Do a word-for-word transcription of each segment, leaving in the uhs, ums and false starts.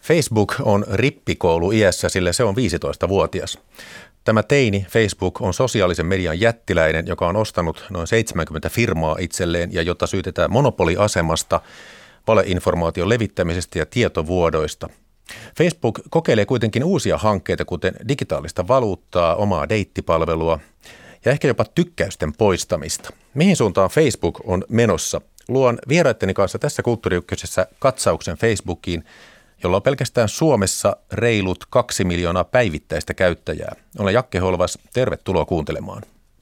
Facebook on rippikoulu iässä, sillä se on viisitoistavuotias. Tämä teini Facebook on sosiaalisen median jättiläinen, joka on ostanut noin seitsemänkymmentä firmaa itselleen ja jota syytetään monopoliasemasta, valeinformaation levittämisestä ja tietovuodoista. Facebook kokeilee kuitenkin uusia hankkeita, kuten digitaalista valuuttaa, omaa deittipalvelua ja ehkä jopa tykkäysten poistamista. Mihin suuntaan Facebook on menossa? Luon vieraitteni kanssa tässä Kulttuuri Ykkösessä katsauksen Facebookiin, jolla on pelkästään Suomessa reilut kaksi miljoonaa päivittäistä käyttäjää. Olen Jakke Holvas, tervetuloa kuuntelemaan.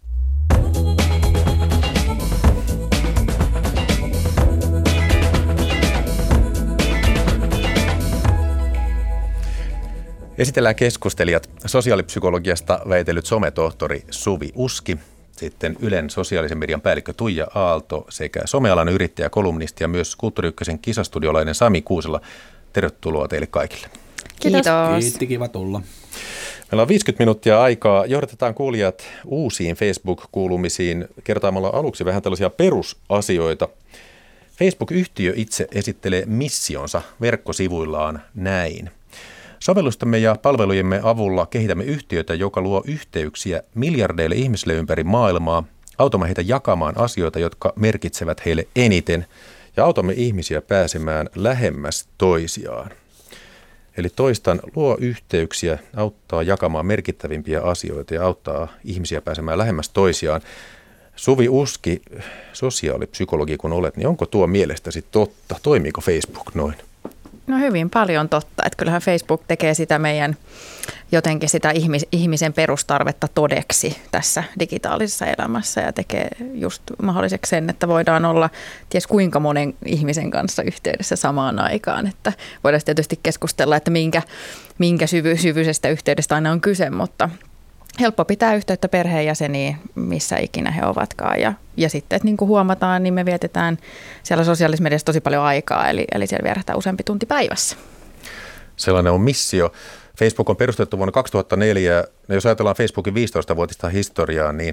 Esitellään keskustelijat. Sosiaalipsykologiasta väitellyt sometohtori Suvi Uski, sitten Ylen sosiaalisen median päällikkö Tuija Aalto sekä somealan yrittäjä, kolumnisti ja myös Kulttuuri Ykkösen kisastudiolainen Sami Kuusela. Tervetuloa teille kaikille. Kiitos. Kiitti, kiva tulla. Meillä on viisikymmentä minuuttia aikaa. Johdatetaan kuulijat uusiin Facebook-kuulumisiin kertaamalla aluksi vähän tällaisia perusasioita. Facebook-yhtiö itse esittelee missionsa verkkosivuillaan näin. Sovellustamme ja palvelujemme avulla kehitämme yhtiötä, joka luo yhteyksiä miljardeille ihmisille ympäri maailmaa. Autamme heitä jakamaan asioita, jotka merkitsevät heille eniten, ja autamme ihmisiä pääsemään lähemmäs toisiaan. Eli toistan, luo yhteyksiä, auttaa jakamaan merkittävimpiä asioita ja auttaa ihmisiä pääsemään lähemmäs toisiaan. Suvi Uski, sosiaalipsykologi kun olet, niin onko tuo mielestäsi totta? Toimiiko Facebook noin? No hyvin paljon totta, että kyllähän Facebook tekee sitä meidän jotenkin sitä ihmis, ihmisen perustarvetta todeksi tässä digitaalisessa elämässä ja tekee just mahdolliseksi sen, että voidaan olla ties kuinka monen ihmisen kanssa yhteydessä samaan aikaan. Että voidaan tietysti keskustella, että minkä, minkä syvy, syvyisestä yhteydestä aina on kyse, mutta helppo pitää yhteyttä perheenjäseniin, missä ikinä he ovatkaan. Ja, ja sitten, että niin kuin huomataan, niin me vietetään siellä sosiaalisessa mediassa tosi paljon aikaa, eli, eli siellä vierähtää useampi tunti päivässä. Sellainen on missio. Facebook on perustettu vuonna kaksituhattaneljä. Ja jos ajatellaan Facebookin viisitoistavuotista historiaa, niin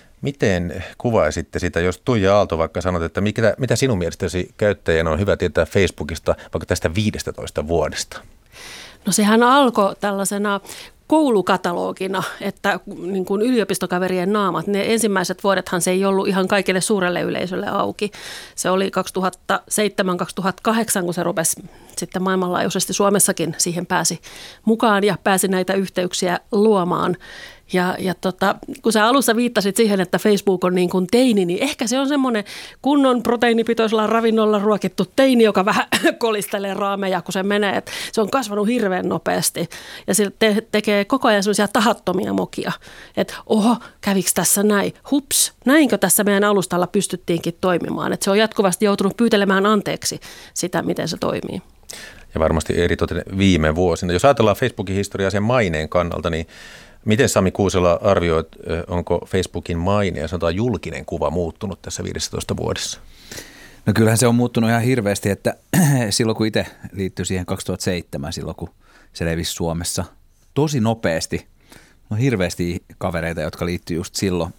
miten kuvaisitte sitä, jos Tuija Aalto vaikka sanot, että mitä, mitä sinun mielestäsi käyttäjän on hyvä tietää Facebookista vaikka tästä viidestätoista vuodesta? No sehän alkoi tällaisena koulukatalogina, että niin kuin yliopistokaverien naamat, ne ensimmäiset vuodethan se ei ollut ihan kaikille suurelle yleisölle auki. Se oli kaksituhattaseitsemän kaksituhattakahdeksan, kun se rupesi sitten maailmanlaajuisesti Suomessakin siihen pääsi mukaan ja pääsi näitä yhteyksiä luomaan. Ja, ja tota, kun sä alussa viittasit siihen, että Facebook on niin kuin teini, niin ehkä se on semmoinen kunnon proteiinipitoisella ravinnolla ruokittu teini, joka vähän kolistelee raameja, kun se menee. Et se on kasvanut hirveän nopeasti ja se te- tekee koko ajan semmoisia tahattomia mokia. Että oho, kävikö tässä näin? Hups, näinkö tässä meidän alustalla pystyttiinkin toimimaan? Että se on jatkuvasti joutunut pyytelemään anteeksi sitä, miten se toimii. Ja varmasti eritoten viime vuosina. Jos ajatellaan Facebookin historiaa sen maineen kannalta, niin miten Sami Kuusela arvioit, onko Facebookin maine ja sanotaan julkinen kuva muuttunut tässä viidessätoista vuodessa? No kyllähän se on muuttunut ihan hirveästi, että silloin kun itse liittyi siihen kaksituhattaseitsemän, silloin kun se levisi Suomessa tosi nopeasti, no hirveästi kavereita, jotka liittyi just silloin.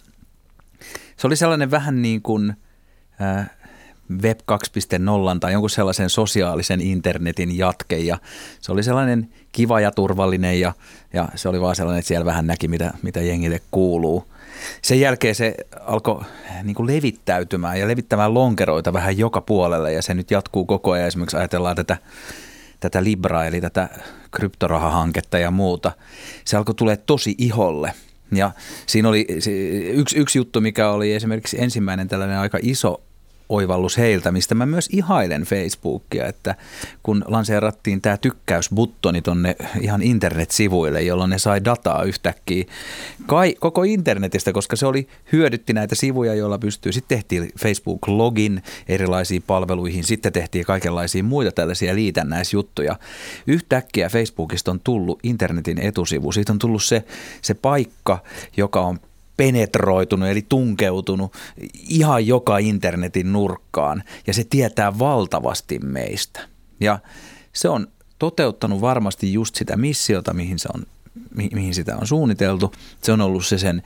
Se oli sellainen vähän niin kuin äh, Web kaksi piste nolla tai jonkun sellaisen sosiaalisen internetin jatke ja se oli sellainen kiva ja turvallinen ja, ja se oli vaan sellainen, että siellä vähän näki, mitä, mitä jengille kuuluu. Sen jälkeen se alkoi niin kuin levittäytymään ja levittämään lonkeroita vähän joka puolelle ja se nyt jatkuu koko ajan. Esimerkiksi ajatellaan tätä, tätä Libra eli tätä kryptorahahanketta ja muuta. Se alkoi tulee tosi iholle. Ja siinä oli yksi, yksi juttu, mikä oli esimerkiksi ensimmäinen tällainen aika iso oivallus heiltä, mistä mä myös ihailen Facebookia, että kun lanseerattiin tämä tykkäysbuttoni tonne ihan internetsivuille, jolloin ne sai dataa yhtäkkiä kai, koko internetistä, koska se oli hyödytti näitä sivuja, joilla pystyy. Sitten tehtiin Facebook-login erilaisiin palveluihin, sitten tehtiin kaikenlaisia muita tällaisia liitännäisjuttuja. Yhtäkkiä Facebookista on tullut internetin etusivu, siitä on tullut se, se paikka, joka on penetroitunut eli tunkeutunut ihan joka internetin nurkkaan ja se tietää valtavasti meistä. Ja se on toteuttanut varmasti just sitä missiota, mihin, se on, mi- mihin sitä on suunniteltu. Se on ollut se sen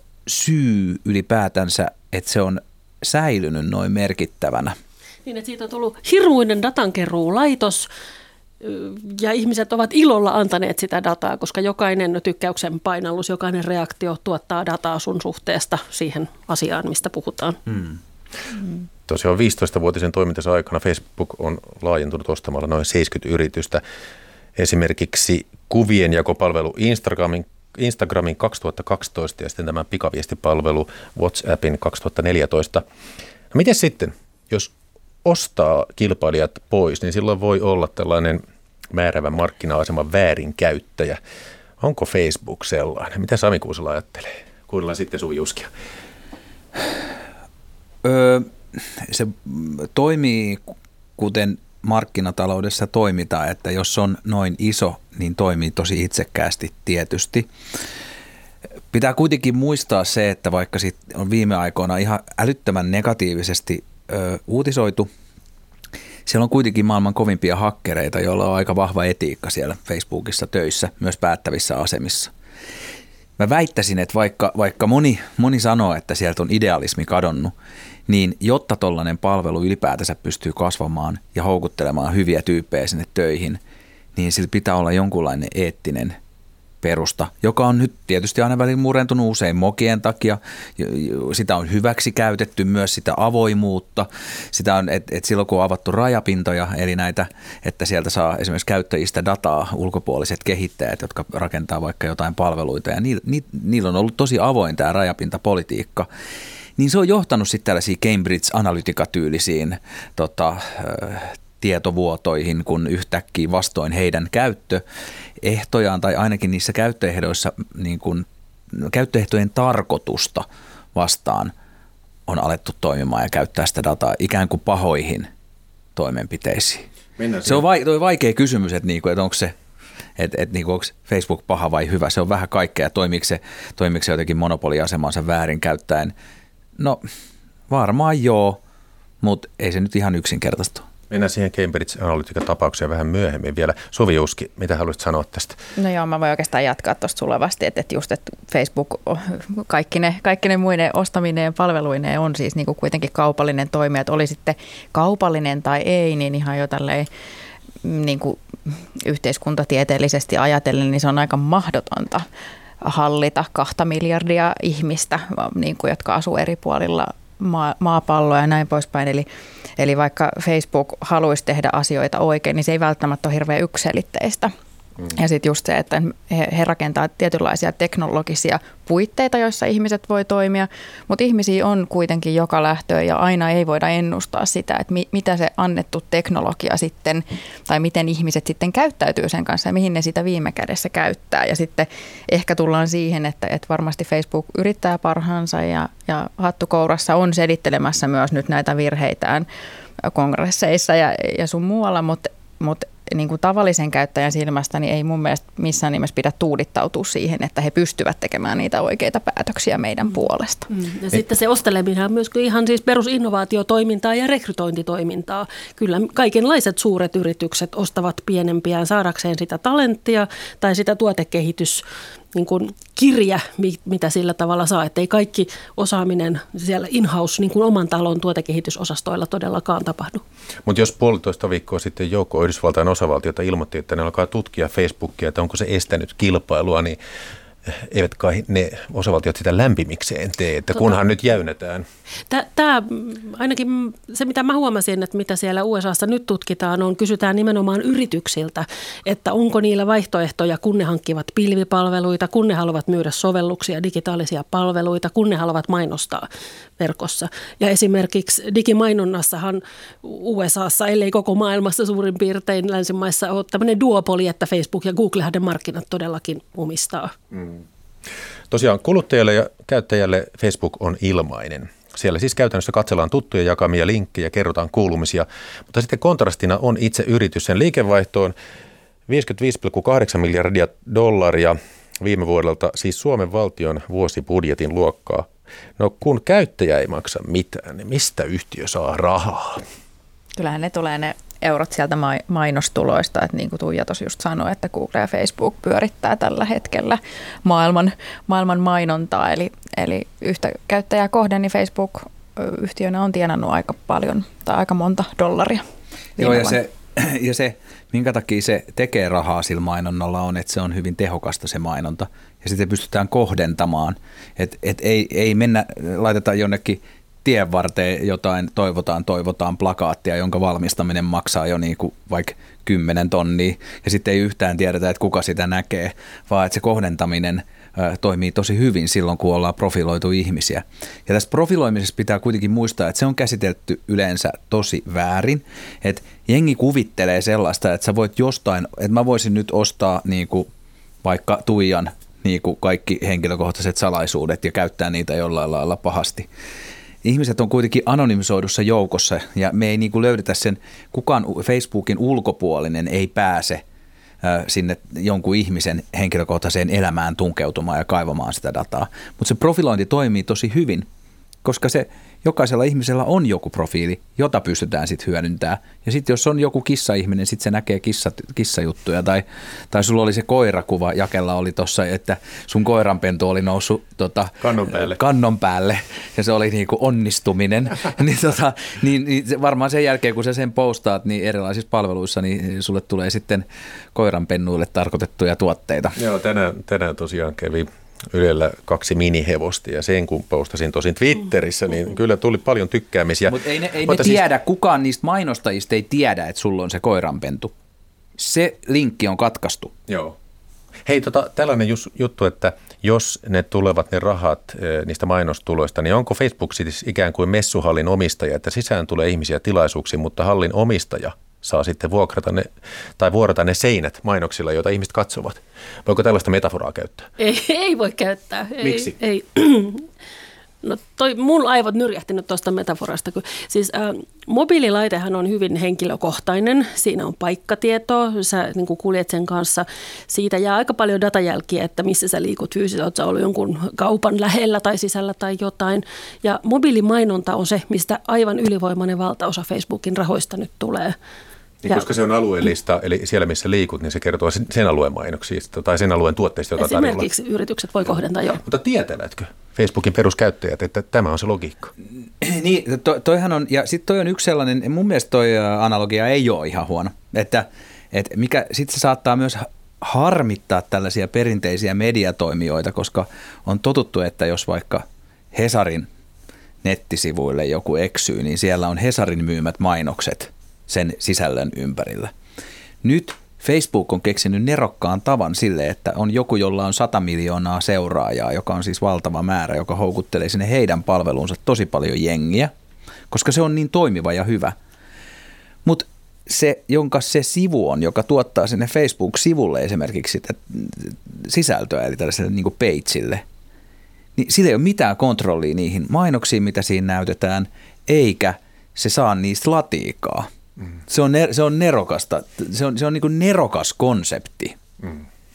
syy ylipäätänsä, että se on säilynyt noin merkittävänä. Niin, että siitä on tullut hirmuinen datankeruulaitos, ja ihmiset ovat ilolla antaneet sitä dataa, koska jokainen tykkäyksen painallus, jokainen reaktio tuottaa dataa sun suhteesta siihen asiaan, mistä puhutaan. Hmm. Hmm. Tosiaan viisitoistavuotisen toimintansa aikana Facebook on laajentunut ostamalla noin seitsemänkymmentä yritystä. Esimerkiksi kuvien jakopalvelu Instagramin, Instagramin kaksituhattakaksitoista ja sitten tämä pikaviestipalvelu WhatsAppin kaksituhattaneljätoista. No miten sitten, jos ostaa kilpailijat pois, niin silloin voi olla tällainen määräävän markkina-aseman väärinkäyttäjä. Onko Facebook sellainen? Mitä Sami Kuusela ajattelee? Kuunnellaan sitten Suvi Juskia. Öö, se toimii kuten markkinataloudessa toimitaan, että jos on noin iso, niin toimii tosi itsekkäästi tietysti. Pitää kuitenkin muistaa se, että vaikka sit on viime aikoina ihan älyttömän negatiivisesti ö, uutisoitu, siellä on kuitenkin maailman kovimpia hakkereita, joilla on aika vahva etiikka siellä Facebookissa töissä, myös päättävissä asemissa. Mä väittäisin, että vaikka, vaikka moni, moni sanoo, että sieltä on idealismi kadonnut, niin jotta tollainen palvelu ylipäätänsä pystyy kasvamaan ja houkuttelemaan hyviä tyyppejä sinne töihin, niin sillä pitää olla jonkunlainen eettinen perusta, joka on nyt tietysti aina välillä murentunut usein mokien takia. Sitä on hyväksi käytetty myös sitä avoimuutta. Sitä on, että et silloin kun on avattu rajapintoja, eli näitä, että sieltä saa esimerkiksi käyttäjistä dataa ulkopuoliset kehittäjät, jotka rakentaa vaikka jotain palveluita, ja niillä, niillä on ollut tosi avoin tämä rajapintapolitiikka. Niin se on johtanut sitten tällaisiin Cambridge Analytica-tyylisiin tota, tietovuotoihin, kun yhtäkkiä vastoin heidän käyttöehtojaan tai ainakin niissä käyttöehdoissa niin kun, käyttöehtojen tarkoitusta vastaan on alettu toimimaan ja käyttää sitä dataa ikään kuin pahoihin toimenpiteisiin. Se on vaikea kysymys, että, niinku, että onko se Että et, niinku, onko Facebook paha vai hyvä. Se on vähän kaikkea. Toimiiko se, toimiiko se jotenkin monopoliasemansa väärin käyttäen? No varmaan joo, mutta ei se nyt ihan yksinkertaista. Mennään siihen Cambridge Analytica-tapaukseen vähän myöhemmin vielä. Suvi Juski, mitä haluaisit sanoa tästä? No joo, mä voin oikeastaan jatkaa tuosta tulevasti, että, että just että Facebook, kaikki ne, kaikki ne muiden ostaminen ja palveluineen on siis niin kuin kuitenkin kaupallinen toimija, että oli sitten kaupallinen tai ei, niin ihan jo tälleen niin kuin yhteiskuntatieteellisesti ajatellen, niin se on aika mahdotonta hallita kahta miljardia ihmistä, niin kuin, jotka asuu eri puolilla maa, maapalloa ja näin poispäin. Eli, eli vaikka Facebook haluaisi tehdä asioita oikein, niin se ei välttämättä ole hirveän yksiselitteistä. Mm. Ja sitten just se, että he, he rakentaa tietynlaisia teknologisia puitteita, joissa ihmiset voi toimia, mutta ihmisiä on kuitenkin joka lähtöön ja aina ei voida ennustaa sitä, että mi, mitä se annettu teknologia sitten, tai miten ihmiset sitten käyttäytyy sen kanssa ja mihin ne sitä viime kädessä käyttää. Ja sitten ehkä tullaan siihen, että, että varmasti Facebook yrittää parhaansa ja, ja hattukourassa on selittelemässä myös nyt näitä virheitään kongresseissa ja, ja sun muualla, mutta mutta niin kuin tavallisen käyttäjän silmästä niin ei mun mielestä missään nimessä pidä tuudittautua siihen, että he pystyvät tekemään niitä oikeita päätöksiä meidän puolesta. Mm. Ja sitten se osteleminen on myös ihan siis perusinnovaatiotoimintaa ja rekrytointitoimintaa. Kyllä kaikenlaiset suuret yritykset ostavat pienempiään saadakseen sitä talenttia tai sitä tuotekehitys niin kuin kirja, mitä sillä tavalla saa, että ei kaikki osaaminen siellä in-house niin kuin oman talon tuotekehitysosastoilla todellakaan tapahdu. Mutta jos puolitoista viikkoa sitten joukko Yhdysvaltain osavaltiota ilmoitti, että ne alkaa tutkia Facebookia, että onko se estänyt kilpailua, niin eivät kai ne osavaltiot sitä lämpimikseen tee, että kunhan tota, nyt jäynetään. Tämä ainakin se, mitä mä huomasin, että mitä siellä U S A:ssa nyt tutkitaan, on kysytään nimenomaan yrityksiltä, että onko niillä vaihtoehtoja, kun ne hankkivat pilvipalveluita, kun ne haluavat myydä sovelluksia, digitaalisia palveluita, kun ne haluavat mainostaa verkossa. Ja esimerkiksi digimainonnassahan U S A:ssa, ellei koko maailmassa suurin piirtein länsimaissa ole tämmöinen duopoli, että Facebook ja Googlehan ne markkinat todellakin omistaa. Mm. Tosiaan kuluttajalle ja käyttäjälle Facebook on ilmainen. Siellä siis käytännössä katsellaan tuttuja jakamia linkkejä, kerrotaan kuulumisia, mutta sitten kontrastina on itse yritys. Sen liikevaihtoon viisikymmentäviisi pilkku kahdeksan miljardia dollaria viime vuodelta, siis Suomen valtion vuosibudjetin luokkaa. No kun käyttäjä ei maksa mitään, niin mistä yhtiö saa rahaa? Kyllähän ne tulee ne eurot sieltä mainostuloista, että niin kuin Tuija tuossa just sanoi, että Google ja Facebook pyörittää tällä hetkellä maailman, maailman mainontaa, eli, eli yhtä käyttäjää kohden niin Facebook-yhtiönä on tienannut aika paljon tai aika monta dollaria. Joo, ja se, ja se, minkä takia se tekee rahaa sillä mainonnalla on, että se on hyvin tehokasta se mainonta ja sitten pystytään kohdentamaan, että et ei, ei mennä, laitetaan jonnekin tien varteen jotain, toivotaan, toivotaan plakaattia, jonka valmistaminen maksaa jo niin kuin vaikka kymmenen tonnia ja sitten ei yhtään tiedetä, että kuka sitä näkee, vaan että se kohdentaminen ö, toimii tosi hyvin silloin, kun ollaan profiloitu ihmisiä. Ja tässä profiloimisessa pitää kuitenkin muistaa, että se on käsitelty yleensä tosi väärin, että jengi kuvittelee sellaista, että sä voit jostain, että mä voisin nyt ostaa niin kuin vaikka Tuijan niin kuin kaikki henkilökohtaiset salaisuudet ja käyttää niitä jollain lailla pahasti. Ihmiset on kuitenkin anonymisoidussa joukossa ja me ei niin kuin löydetä sen, kukaan Facebookin ulkopuolinen ei pääse sinne jonkun ihmisen henkilökohtaiseen elämään tunkeutumaan ja kaivamaan sitä dataa. Mutta se profilointi toimii tosi hyvin, koska se jokaisella ihmisellä on joku profiili, jota pystytään sitten hyödyntämään. Ja sitten jos on joku kissa-ihminen, sitten se näkee kissa, kissajuttuja. Tai, tai sulla oli se koirakuva, Jakella oli tuossa, että sun koiranpentu oli noussut tota, kannon päälle. kannon päälle. Ja se oli niinku onnistuminen. niin, tota, niin, niin se varmaan sen jälkeen, kun sä sen postaat niin erilaisissa palveluissa, niin sulle tulee sitten koiranpennuille tarkoitettuja tuotteita. Joo, tänään, tänään tosiaan kävi Ylellä kaksi minihevosta ja sen kun postasin tosin Twitterissä, niin kyllä tuli paljon tykkäämisiä. Mutta ei ne, ei ne tiedä, siis kukaan niistä mainostajista ei tiedä, että sulla on se koiranpentu. Se linkki on katkaistu. Joo. Hei, tota, tällainen juttu, että jos ne tulevat ne rahat e, niistä mainostuloista, niin onko Facebook siis ikään kuin messuhallin omistaja, että sisään tulee ihmisiä tilaisuuksiin, mutta hallin omistaja saa sitten vuokrata ne, tai vuorata ne seinät mainoksilla, joita ihmiset katsovat. Voiko tällaista metaforaa käyttää? Ei, ei voi käyttää. Miksi? Ei. No toi mun aivot nyrjähtinyt tuosta metaforasta. Kun, siis äh, mobiililaitehan on hyvin henkilökohtainen. Siinä on paikkatietoa, sä niin kuin kuljet sen kanssa. Siitä jää aika paljon datajälkiä, että missä sä liikut fyysisesti. Oletko sä ollut jonkun kaupan lähellä tai sisällä tai jotain. Ja mobiilimainonta on se, mistä aivan ylivoimainen valtaosa Facebookin rahoista nyt tulee. Niin, koska se on alueellista, eli siellä missä liikut, niin se kertoo sen alueen mainoksista tai sen alueen tuotteista, jota tarjolla. Esimerkiksi yritykset voi kohdentaa, joo. Mutta tietävätkö Facebookin peruskäyttäjät, että tämä on se logiikka? Niin, to, toihan on, ja sitten toi on yksi sellainen, mun mielestä toi analogia ei ole ihan huono, että, että mikä sitten se saattaa myös harmittaa tällaisia perinteisiä mediatoimijoita, koska on totuttu, että jos vaikka Hesarin nettisivuille joku eksyy, niin siellä on Hesarin myymät mainokset sen sisällön ympärillä. Nyt Facebook on keksinyt nerokkaan tavan sille, että on joku, jolla on sata miljoonaa seuraajaa, joka on siis valtava määrä, joka houkuttelee sinne heidän palveluunsa tosi paljon jengiä, koska se on niin toimiva ja hyvä. Mutta se, jonka se sivu on, joka tuottaa sinne Facebook-sivulle esimerkiksi sitä sisältöä, eli tällaiselle niin kuin pageille, niin sillä ei ole mitään kontrollia niihin mainoksiin, mitä siinä näytetään, eikä se saa niistä latiikaa. Mm. Se on, se on nerokasta, se on, se on niin kuin nerokas konsepti. Mm.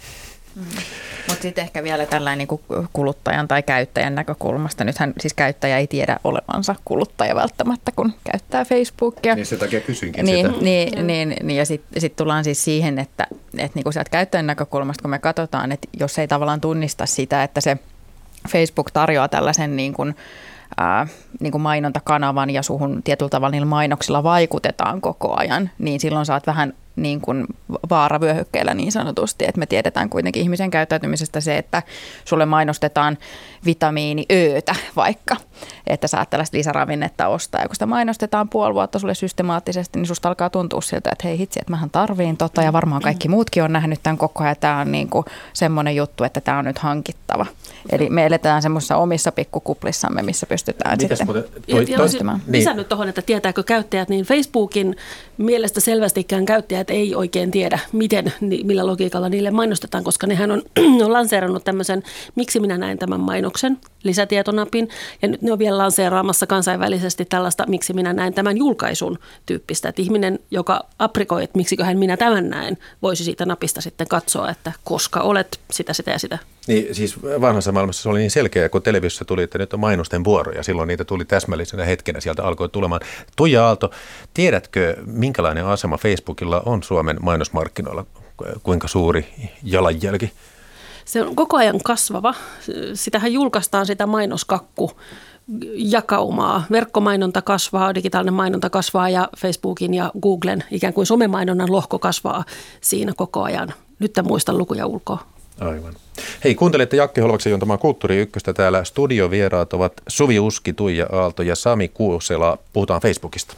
Mm. Mutta sitten ehkä vielä tällainen niin kuin kuluttajan tai käyttäjän näkökulmasta. Nythän siis käyttäjä ei tiedä olevansa kuluttaja välttämättä, kun käyttää Facebookia. Niin sen takia kysynkin niin, sitä. Niin, niin, niin, ja sitten sit tullaan siis siihen, että, että niin kuin sieltä käyttäjän näkökulmasta, kun me katsotaan, että jos ei tavallaan tunnista sitä, että se Facebook tarjoaa tällaisen niin kuin Ää, niin kuin mainontakanavan ja suhun tietyllä tavalla niillä mainoksilla vaikutetaan koko ajan, niin silloin saat vähän niin kuin vaaravyöhykkeellä niin sanotusti, että me tiedetään kuitenkin ihmisen käyttäytymisestä se, että sulle mainostetaan vitamiini Ö:tä vaikka, että saat tällaista lisäravinnetta ostaa, ja kun sitä mainostetaan puoli vuotta sulle systemaattisesti, niin susta alkaa tuntua siltä, että hei hitsi, että mähän tarviin tota, ja varmaan kaikki muutkin on nähnyt tämän koko ajan, tämä on niin kuin semmoinen juttu, että tämä on nyt hankittava. Eli me eletään semmoisessa omissa pikkukuplissamme, missä pystytään Mitäs sitten muuten, toi, toi, toistamaan. Niin. Lisännyt tuohon, että tietääkö käyttäjät, niin Facebookin mielestä selvästikään käyttäjät ei oikein tiedä, miten, millä logiikalla niille mainostetaan, koska nehän on, on lanseerannut tämmöisen, miksi minä näen tämän mainoksen, lisätietonapin, ja nyt ne on vielä lanseeraamassa kansainvälisesti tällaista, miksi minä näen tämän julkaisun tyyppistä, että ihminen, joka aprikoi, että miksiköhän minä tämän näen, voisi siitä napista sitten katsoa, että koska olet sitä, sitä ja sitä. Niin, siis vanhassa maailmassa se oli niin selkeä, kun televisiossa tuli, että nyt on mainosten vuoro, ja silloin niitä tuli täsmällisenä hetkenä, sieltä alkoi tulemaan. Tuija Aalto, tiedätkö, minkälainen asema Facebookilla on Suomen mainosmarkkinoilla, kuinka suuri jalanjälki? Se on koko ajan kasvava. Sitähän julkaistaan sitä mainoskakku jakaumaa. Verkkomainonta kasvaa, digitaalinen mainonta kasvaa ja Facebookin ja Googlen ikään kuin somemainonnan lohko kasvaa siinä koko ajan. Nyt en muista lukuja ulkoa. Aivan. Hei, kuuntelette Jakke Holvaksen juontamaa Kulttuuri Ykköstä. Täällä studiovieraat ovat Suvi Uski, Tuija Aalto ja Sami Kuusela. Puhutaan Facebookista.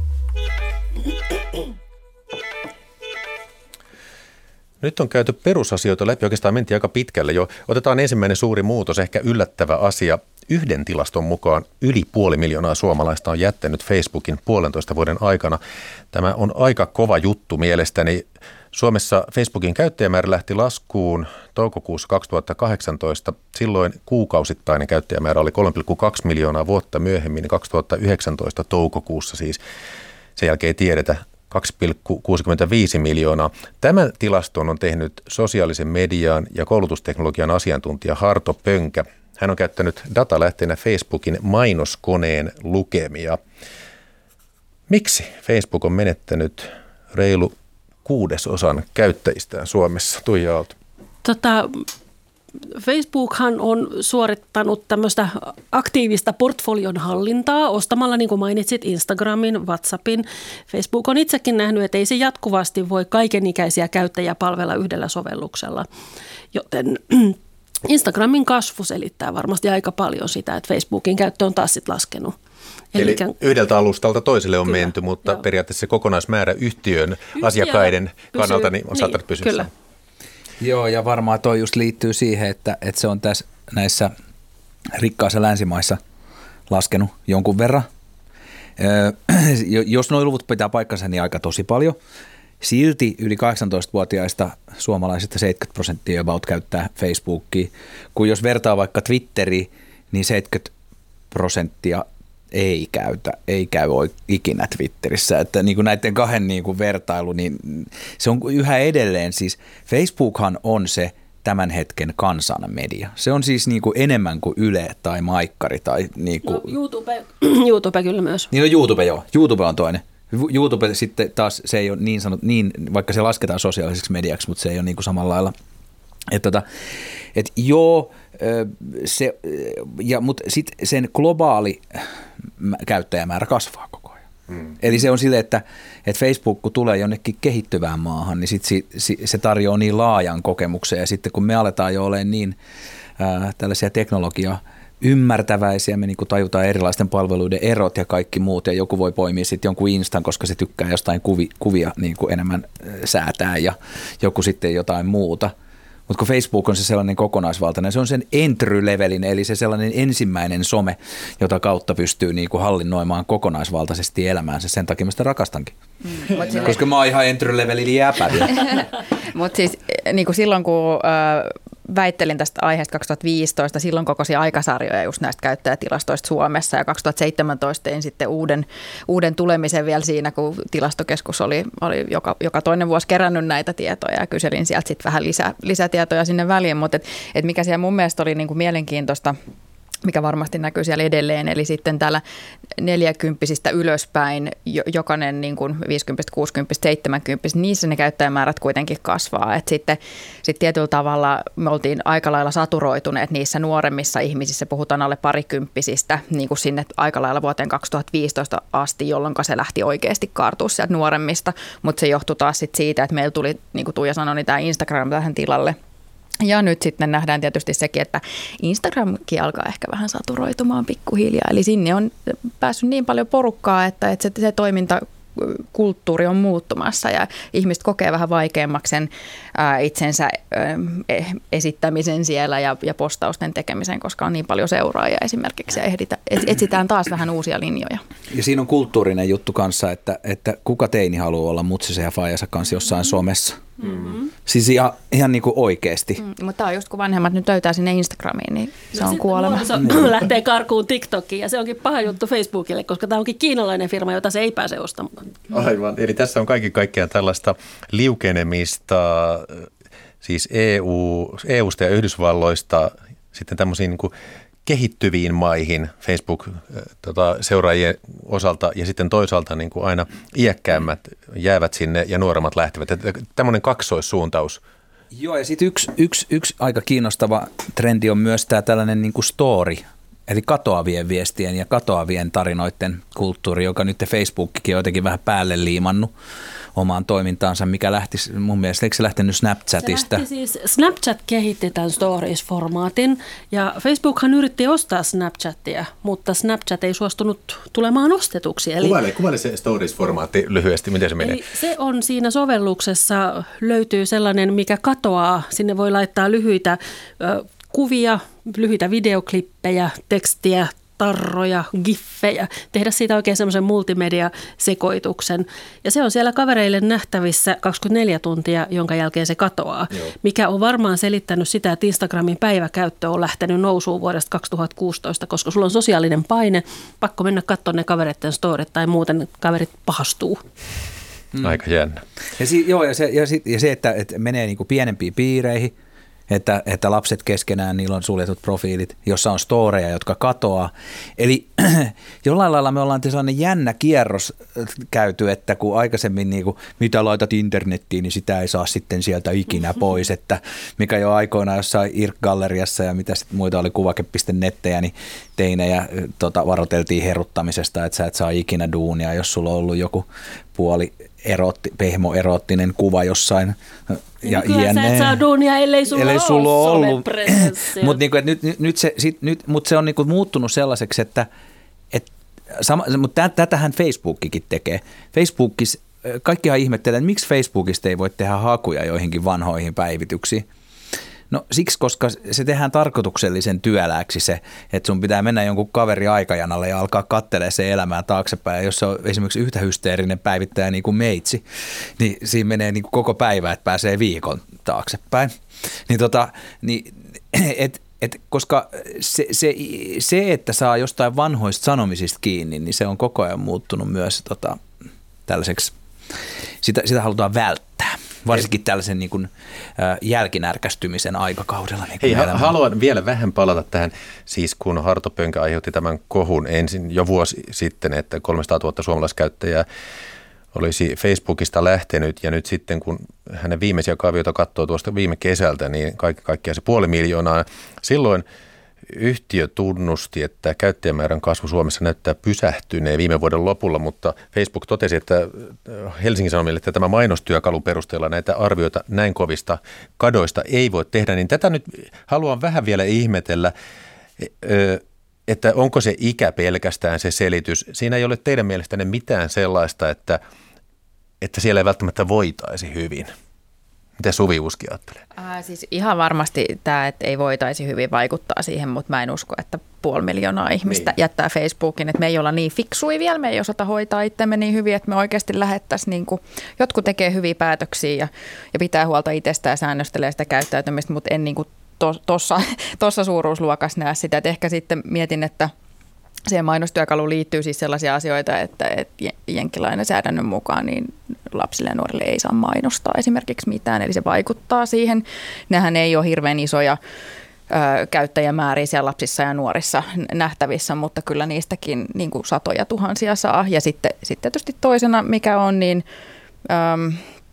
Nyt on käyty perusasioita läpi, oikeastaan mentiin aika pitkälle jo. Otetaan ensimmäinen suuri muutos, ehkä yllättävä asia. Yhden tilaston mukaan yli puoli miljoonaa suomalaista on jättänyt Facebookin puolentoista vuoden aikana. Tämä on aika kova juttu mielestäni. Suomessa Facebookin käyttäjämäärä lähti laskuun toukokuussa kaksituhattakahdeksantoista. Silloin kuukausittainen käyttäjämäärä oli kolme pilkku kaksi miljoonaa, vuotta myöhemmin kaksituhattayhdeksäntoista toukokuussa siis. Sen jälkeen ei tiedetä. kaksi pilkku kuusikymmentäviisi miljoonaa. Tämän tilaston on tehnyt sosiaalisen median ja koulutusteknologian asiantuntija Harto Pönkä. Hän on käyttänyt datalähteenä Facebookin mainoskoneen lukemia. Miksi Facebook on menettänyt reilu kuudesosan käyttäjistään Suomessa? Tuija Aalto. Tota, Facebookhan on suorittanut tämmöistä aktiivista portfolion hallintaa ostamalla, niin kuin mainitsit, Instagramin, WhatsAppin. Facebook on itsekin nähnyt, että ei se jatkuvasti voi kaikenikäisiä käyttäjiä palvella yhdellä sovelluksella, joten Instagramin kasvu selittää varmasti aika paljon sitä, että Facebookin käyttö on taas sitten laskenut. Eli Elikään, yhdeltä alustalta toiselle on kyllä, menty, mutta joo. Periaatteessa se kokonaismäärä yhtiön Yhtiö asiakkaiden pysyy, kannalta niin on niin, saattanut pysyä. Kyllä. Joo, ja varmaan toi just liittyy siihen, että, että se on tässä näissä rikkaissa länsimaissa laskenut jonkun verran. Öö, jos nuo luvut pitää paikkansa, niin aika tosi paljon. Silti yli kahdeksantoistavuotiaista suomalaisista seitsemänkymmentä prosenttia about käyttää Facebookia. Kun jos vertaa vaikka Twitteriin, niin seitsemänkymmentä prosenttia ei käytä, ei käy ikinä Twitterissä. Että niin kuin näiden kahden niin kuin vertailu, niin se on yhä edelleen siis, Facebookhan on se tämän hetken kansan media. Se on siis niin kuin enemmän kuin Yle tai Maikkari tai niin kuin... No, YouTube, YouTube kyllä myös. Niin no YouTube joo, YouTube on toinen. YouTube sitten taas se ei ole niin sanottu, niin, vaikka se lasketaan sosiaaliseksi mediaksi, mutta se ei ole niin kuin samalla lailla. Että tota, et joo, se, ja, mutta sitten sen globaali käyttäjämäärä kasvaa koko ajan. Hmm. Eli se on silleen, että, että Facebook kun tulee jonnekin kehittyvään maahan, niin sit se, se tarjoaa niin laajan kokemuksen. Ja sitten kun me aletaan jo olemaan niin ää, tällaisia teknologiaa ymmärtäväisiä, me niin kuin tajutaan erilaisten palveluiden erot ja kaikki muut, ja joku voi poimia sitten jonkun Instan, koska se tykkää jostain kuvi, kuvia niin kuin enemmän säätää, ja joku sitten jotain muuta. Mutta kun Facebook on se sellainen kokonaisvaltainen, se on sen entry-levelin, eli se sellainen ensimmäinen some, jota kautta pystyy niinku hallinnoimaan kokonaisvaltaisesti elämäänsä. Sen takia mä sitä rakastankin. Mm. Koska mä oon ihan entry-levelin jäpäviä. Mutta siis niin kuin silloin, kun äh, väittelin tästä aiheesta kaksituhattaviisitoista, silloin kokosi aikasarjoja just näistä käyttäjätilastoista Suomessa, ja kaksituhattaseitsemäntoista tein sitten uuden, uuden tulemisen vielä siinä, kun tilastokeskus oli, oli joka, joka toinen vuosi kerännyt näitä tietoja, ja kyselin sieltä sitten vähän lisä, lisätietoja sinne väliin, mutta et, et mikä siellä mun mielestä oli niinku mielenkiintoista, mikä varmasti näkyy siellä edelleen, eli sitten täällä neljäkymppisistä ylöspäin jokainen niin kuin viisikymmentä, kuusikymmentä, seitsemänkymmentä, niissä ne käyttäjämäärät kuitenkin kasvaa. Et sitten sit tietyllä tavalla me oltiin aika lailla saturoituneet niissä nuoremmissa ihmisissä, puhutaan alle parikymppisistä, niin kuin sinne aika lailla vuoteen kaksituhattaviisitoista asti, jolloin se lähti oikeasti kaartua sieltä nuoremmista, mutta se johtui taas sit siitä, että meillä tuli, niin kuin Tuija sanoi, niin tämä Instagram tähän tilalle. Ja nyt sitten nähdään tietysti sekin, että Instagramkin alkaa ehkä vähän saturoitumaan pikkuhiljaa. Eli sinne on päässyt niin paljon porukkaa, että, että se, se toimintakulttuuri on muuttumassa ja ihmiset kokee vähän vaikeammaksi sen ää, itsensä ää, esittämisen siellä ja, ja postausten tekemisen, koska on niin paljon seuraajia esimerkiksi ja ehditä, etsitään taas vähän uusia linjoja. Ja siinä on kulttuurinen juttu kanssa, että, että kuka teini haluaa olla mutsisen ja faijansa kanssa jossain somessa. Mm-hmm. Siis ihan, ihan niin kuin oikeasti. Mm, mutta tämä on just kun vanhemmat nyt löytää sinne Instagramiin, niin se no on kuolema. Se lähtee karkuun TikTokiin ja se onkin paha juttu Facebookille, koska tämä onkin kiinalainen firma, jota se ei pääse ostamaan. Aivan, eli tässä on kaiken kaikkiaan tällaista liukenemista, siis E U, E U:sta ja Yhdysvalloista sitten tämmöisiin niin kuin kehittyviin maihin Facebook-seuraajien tota, osalta ja sitten toisaalta niin kuin aina iäkkäämmät jäävät sinne ja nuoremmat lähtevät. Tämmöinen kaksoissuuntaus Joo, ja sitten yksi, yksi, yksi aika kiinnostava trendi on myös tämä tällainen niin kuin story, eli katoavien viestien ja katoavien tarinoiden kulttuuri, joka nyt Facebookkin on jotenkin vähän päälle liimannut omaan toimintaansa, mikä lähti mun mielestä, eikö se lähtenyt Snapchatista? Se lähti siis, Snapchat kehitti tämän Stories-formaatin ja Facebookhan yritti ostaa Snapchatia, mutta Snapchat ei suostunut tulemaan ostetuksi. Eli, kuvaile, kuvaile se Stories-formaatti lyhyesti, miten se menee? Eli se on siinä sovelluksessa, löytyy sellainen, mikä katoaa, sinne voi laittaa lyhyitä ö, kuvia, lyhyitä videoklippejä, tekstiä, tarroja, giffejä, tehdä siitä oikein semmoisen multimedia-sekoituksen. Ja se on siellä kavereille nähtävissä kaksikymmentäneljä tuntia, jonka jälkeen se katoaa, Joo. mikä on varmaan selittänyt sitä, että Instagramin päiväkäyttö on lähtenyt nousuun vuodesta kaksituhattakuusitoista, koska sulla on sosiaalinen paine, pakko mennä katsomaan ne kavereiden storit tai muuten kaverit pahastuu. Mm. Aika jännä. Ja, si, joo, ja, se, ja, sit, ja se, että, että menee niin kuin pienempiin piireihin, Että, että lapset keskenään, niillä on suljetut profiilit, jossa on storeja, jotka katoaa. Eli jollain lailla me ollaan sellainen jännä kierros käyty, että kun aikaisemmin niin kuin, mitä laitat internettiin, niin sitä ei saa sitten sieltä ikinä pois. Että mikä jo aikoinaan jossain I R C-galleriassa ja mitä sitten muita oli kuvake piste nettejä, niin teinejä tota, varoiteltiin heruttamisesta, että sä et saa ikinä duunia, jos sulla on ollut joku puoli erotti, pehmoeroottinen kuva jossain. Ja kyllä sä et saa duunia, ellei sulla, ellei sulla ole somepresenssiä. Mutta niinku, nyt, nyt, nyt se, sit, nyt, mut se on niinku muuttunut sellaiseksi, että et, sama, mutta tätähän Facebookikin tekee. Facebookissa, kaikkihan ihmettelee, että miksi Facebookista ei voi tehdä hakuja joihinkin vanhoihin päivityksiin. No siksi, koska se tehdään tarkoituksellisen työläksi se, että sun pitää mennä jonkun kaveri aikajanalle ja alkaa katselemaan se elämää taaksepäin. Ja jos se on esimerkiksi yhtä hysteerinen päivittäjä niin kuin meitsi, niin siinä menee niin kuin koko päivä, että pääsee viikon taaksepäin. Niin tota, niin, et, et, koska se, se, se, että saa jostain vanhoista sanomisista kiinni, niin se on koko ajan muuttunut myös tota, tällaiseksi, sitä, sitä halutaan välttää. Varsinkin tällaisen niin kuin, ä, jälkinärkästymisen aikakaudella. Niin Hei, ha- haluan vielä vähän palata tähän, siis kun Harto Pönkä aiheutti tämän kohun ensin jo vuosi sitten, että kolmesataatuhatta suomalaiskäyttäjää olisi Facebookista lähtenyt, ja nyt sitten kun hänen viimeisiä kaavioita katsoo tuosta viime kesältä, niin kaikki kaikkiaan se puoli miljoonaa. Silloin yhtiö tunnusti, että käyttäjämäärän kasvu Suomessa näyttää pysähtyneen viime vuoden lopulla, mutta Facebook totesi, että Helsingin Sanomille, että tämä mainostyökalun perusteella näitä arvioita näin kovista kadoista ei voi tehdä, niin tätä nyt haluan vähän vielä ihmetellä, että onko se ikä pelkästään se selitys. Siinä ei ole teidän mielestänne mitään sellaista, että, että siellä ei välttämättä voitaisi hyvin. Mitä Suvi Uski ajattelee? Ää, siis ihan varmasti tämä, että ei voitaisi hyvin vaikuttaa siihen, mutta mä en usko, että puoli miljoonaa ihmistä niin jättää Facebookin. Että me ei olla niin fiksui vielä, me ei osata hoitaa itsemme niin hyvin, että me oikeasti lähettäisiin, niin kuin, jotkut tekee hyviä päätöksiä ja, ja pitää huolta itsestään ja säännöstelee sitä käyttäytymistä, mutta en niin kuin tuossa to, suuruusluokassa näe sitä. Että ehkä sitten mietin, että siihen mainostyökaluun liittyy siis sellaisia asioita, että, että jenkkilainen säädännön mukaan niin lapsille ja nuorille ei saa mainostaa esimerkiksi mitään, eli se vaikuttaa siihen. Nehän ei ole hirveän isoja ö, käyttäjämääriä siellä lapsissa ja nuorissa nähtävissä, mutta kyllä niistäkin niin kuin satoja tuhansia saa. Ja sitten, sitten tietysti toisena, mikä on, niin ö,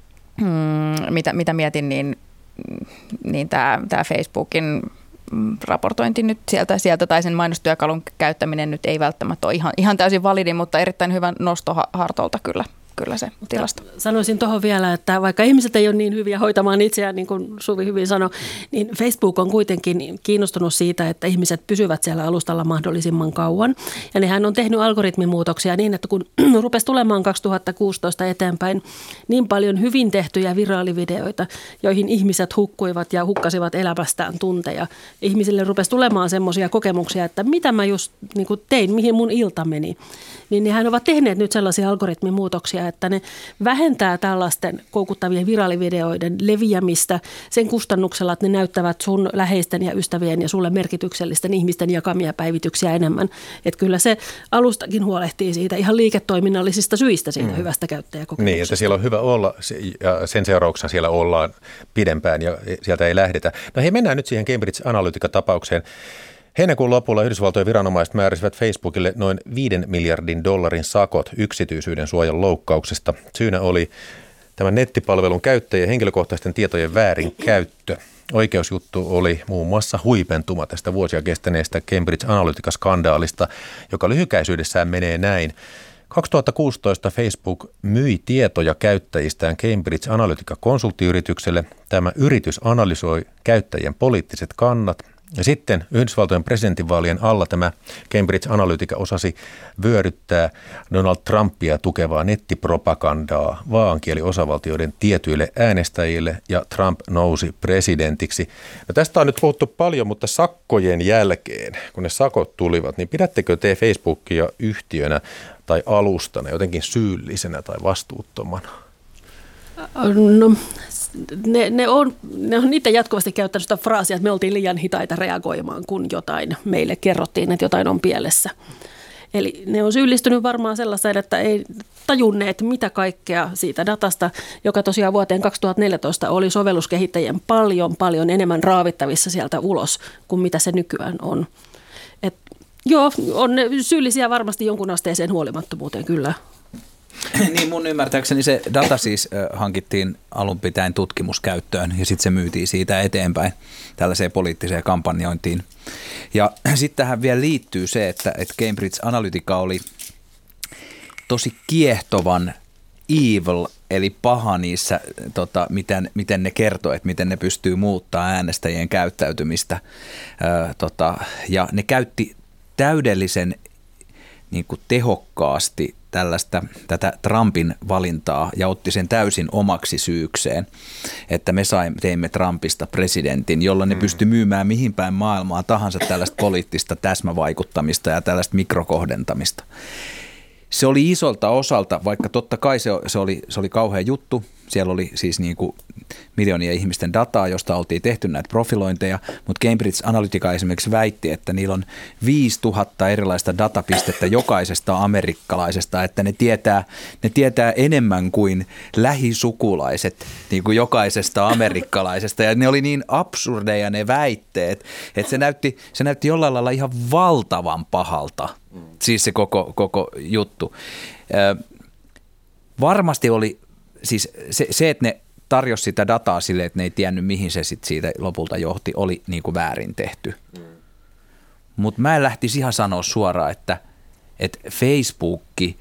mm, mitä, mitä mietin, niin, niin tämä, tämä Facebookin raportointi nyt sieltä, sieltä tai sen mainostyökalun käyttäminen nyt ei välttämättä ole ihan, ihan täysin validi, mutta erittäin hyvä nosto Hartolta kyllä, kyllä se tilasto. Sanoisin tuohon vielä, että vaikka ihmiset ei ole niin hyviä hoitamaan itseään, niin kuin Suvi hyvin sanoi, niin Facebook on kuitenkin kiinnostunut siitä, että ihmiset pysyvät siellä alustalla mahdollisimman kauan. Ja nehän on tehnyt algoritmimuutoksia niin, että kun rupesi tulemaan kaksituhattakuusitoista eteenpäin niin paljon hyvin tehtyjä viraalivideoita, joihin ihmiset hukkuivat ja hukkasivat elämästään tunteja. Ihmisille rupesi tulemaan semmoisia kokemuksia, että mitä mä just niin kuin tein, mihin mun ilta meni. Niin nehän ovat tehneet nyt sellaisia algoritmimuutoksia, että ne vähentää tällaisten koukuttavien viraalivideoiden leviämistä sen kustannuksella, että ne näyttävät sun läheisten ja ystävien ja sulle merkityksellisten ihmisten jakamia päivityksiä enemmän. Että kyllä se alustakin huolehtii siitä ihan liiketoiminnallisista syistä siitä mm. hyvästä käyttäjäkokemuksesta. Niin, että siellä on hyvä olla ja sen seurauksena siellä ollaan pidempään ja sieltä ei lähdetä. No hei, mennään nyt siihen Cambridge Analytica-tapaukseen. Heinäkuun lopulla Yhdysvaltojen viranomaiset määräsivät Facebookille noin viiden miljardin dollarin sakot yksityisyyden suojan loukkauksesta. Syynä oli tämän nettipalvelun käyttäjien henkilökohtaisten tietojen väärinkäyttö. Oikeusjuttu oli muun muassa huipentuma tästä vuosia kestäneestä Cambridge Analytica-skandaalista, joka lyhykäisyydessään menee näin. kaksituhattakuusitoista Facebook myi tietoja käyttäjistään Cambridge Analytica-konsulttiyritykselle. Tämä yritys analysoi käyttäjien poliittiset kannat. Ja sitten Yhdysvaltojen presidentinvaalien alla tämä Cambridge Analytica osasi vyöryttää Donald Trumpia tukevaa nettipropagandaa vaankieliosavaltioiden tietyille äänestäjille ja Trump nousi presidentiksi. No tästä on nyt puhuttu paljon, mutta sakkojen jälkeen, kun ne sakot tulivat, niin pidättekö te Facebookia yhtiönä tai alustana jotenkin syyllisenä tai vastuuttomana? No, ne, ne, on, ne on niitä jatkuvasti käyttänyt sitä fraasia, että me oltiin liian hitaita reagoimaan, kun jotain meille kerrottiin, että jotain on pielessä. Eli ne on syyllistynyt varmaan sellaiseen, että ei tajunneet mitä kaikkea siitä datasta, joka tosiaan vuoteen kaksituhattaneljätoista oli sovelluskehittäjien paljon, paljon enemmän raavittavissa sieltä ulos kuin mitä se nykyään on. Et, joo, on ne syyllisiä varmasti jonkun asteeseen huolimattomuuteen kyllä. Niin mun ymmärtääkseni se data siis hankittiin alun pitäen tutkimuskäyttöön ja sitten se myytiin siitä eteenpäin tällaiseen poliittiseen kampanjointiin. Ja sitten tähän vielä liittyy se, että, että Cambridge Analytica oli tosi kiehtovan evil, eli paha niissä, tota, miten, miten ne kertoo, että miten ne pystyy muuttaa äänestäjien käyttäytymistä. Ö, tota, ja ne käytti täydellisen niin kuin tehokkaasti tällaista, tätä Trumpin valintaa ja otti sen täysin omaksi syykseen, että me saimme, teimme Trumpista presidentin, jolla ne mm. pystyi myymään mihin päin maailmaa tahansa tällaista poliittista täsmävaikuttamista ja tällaista mikrokohdentamista. Se oli isolta osalta, vaikka totta kai se, se, oli, se oli kauhea juttu. Siellä oli siis niin kuin miljoonia ihmisten dataa, josta oltiin tehty näitä profilointeja, mutta Cambridge Analytica esimerkiksi väitti, että niillä on viisituhatta erilaista datapistettä jokaisesta amerikkalaisesta, että ne tietää, ne tietää enemmän kuin lähisukulaiset niin kuin jokaisesta amerikkalaisesta. Ja ne oli niin absurdeja ne väitteet, että se näytti, se näytti jollain lailla ihan valtavan pahalta, siis se koko, koko juttu. Ö, varmasti oli siis se, se, että ne tarjosi sitä dataa sille, että ne ei tiennyt, mihin se sit siitä lopulta johti, oli niin kuin väärin tehty. Mm. Mutta mä en lähtisi ihan sanoa suoraan, että, että Facebook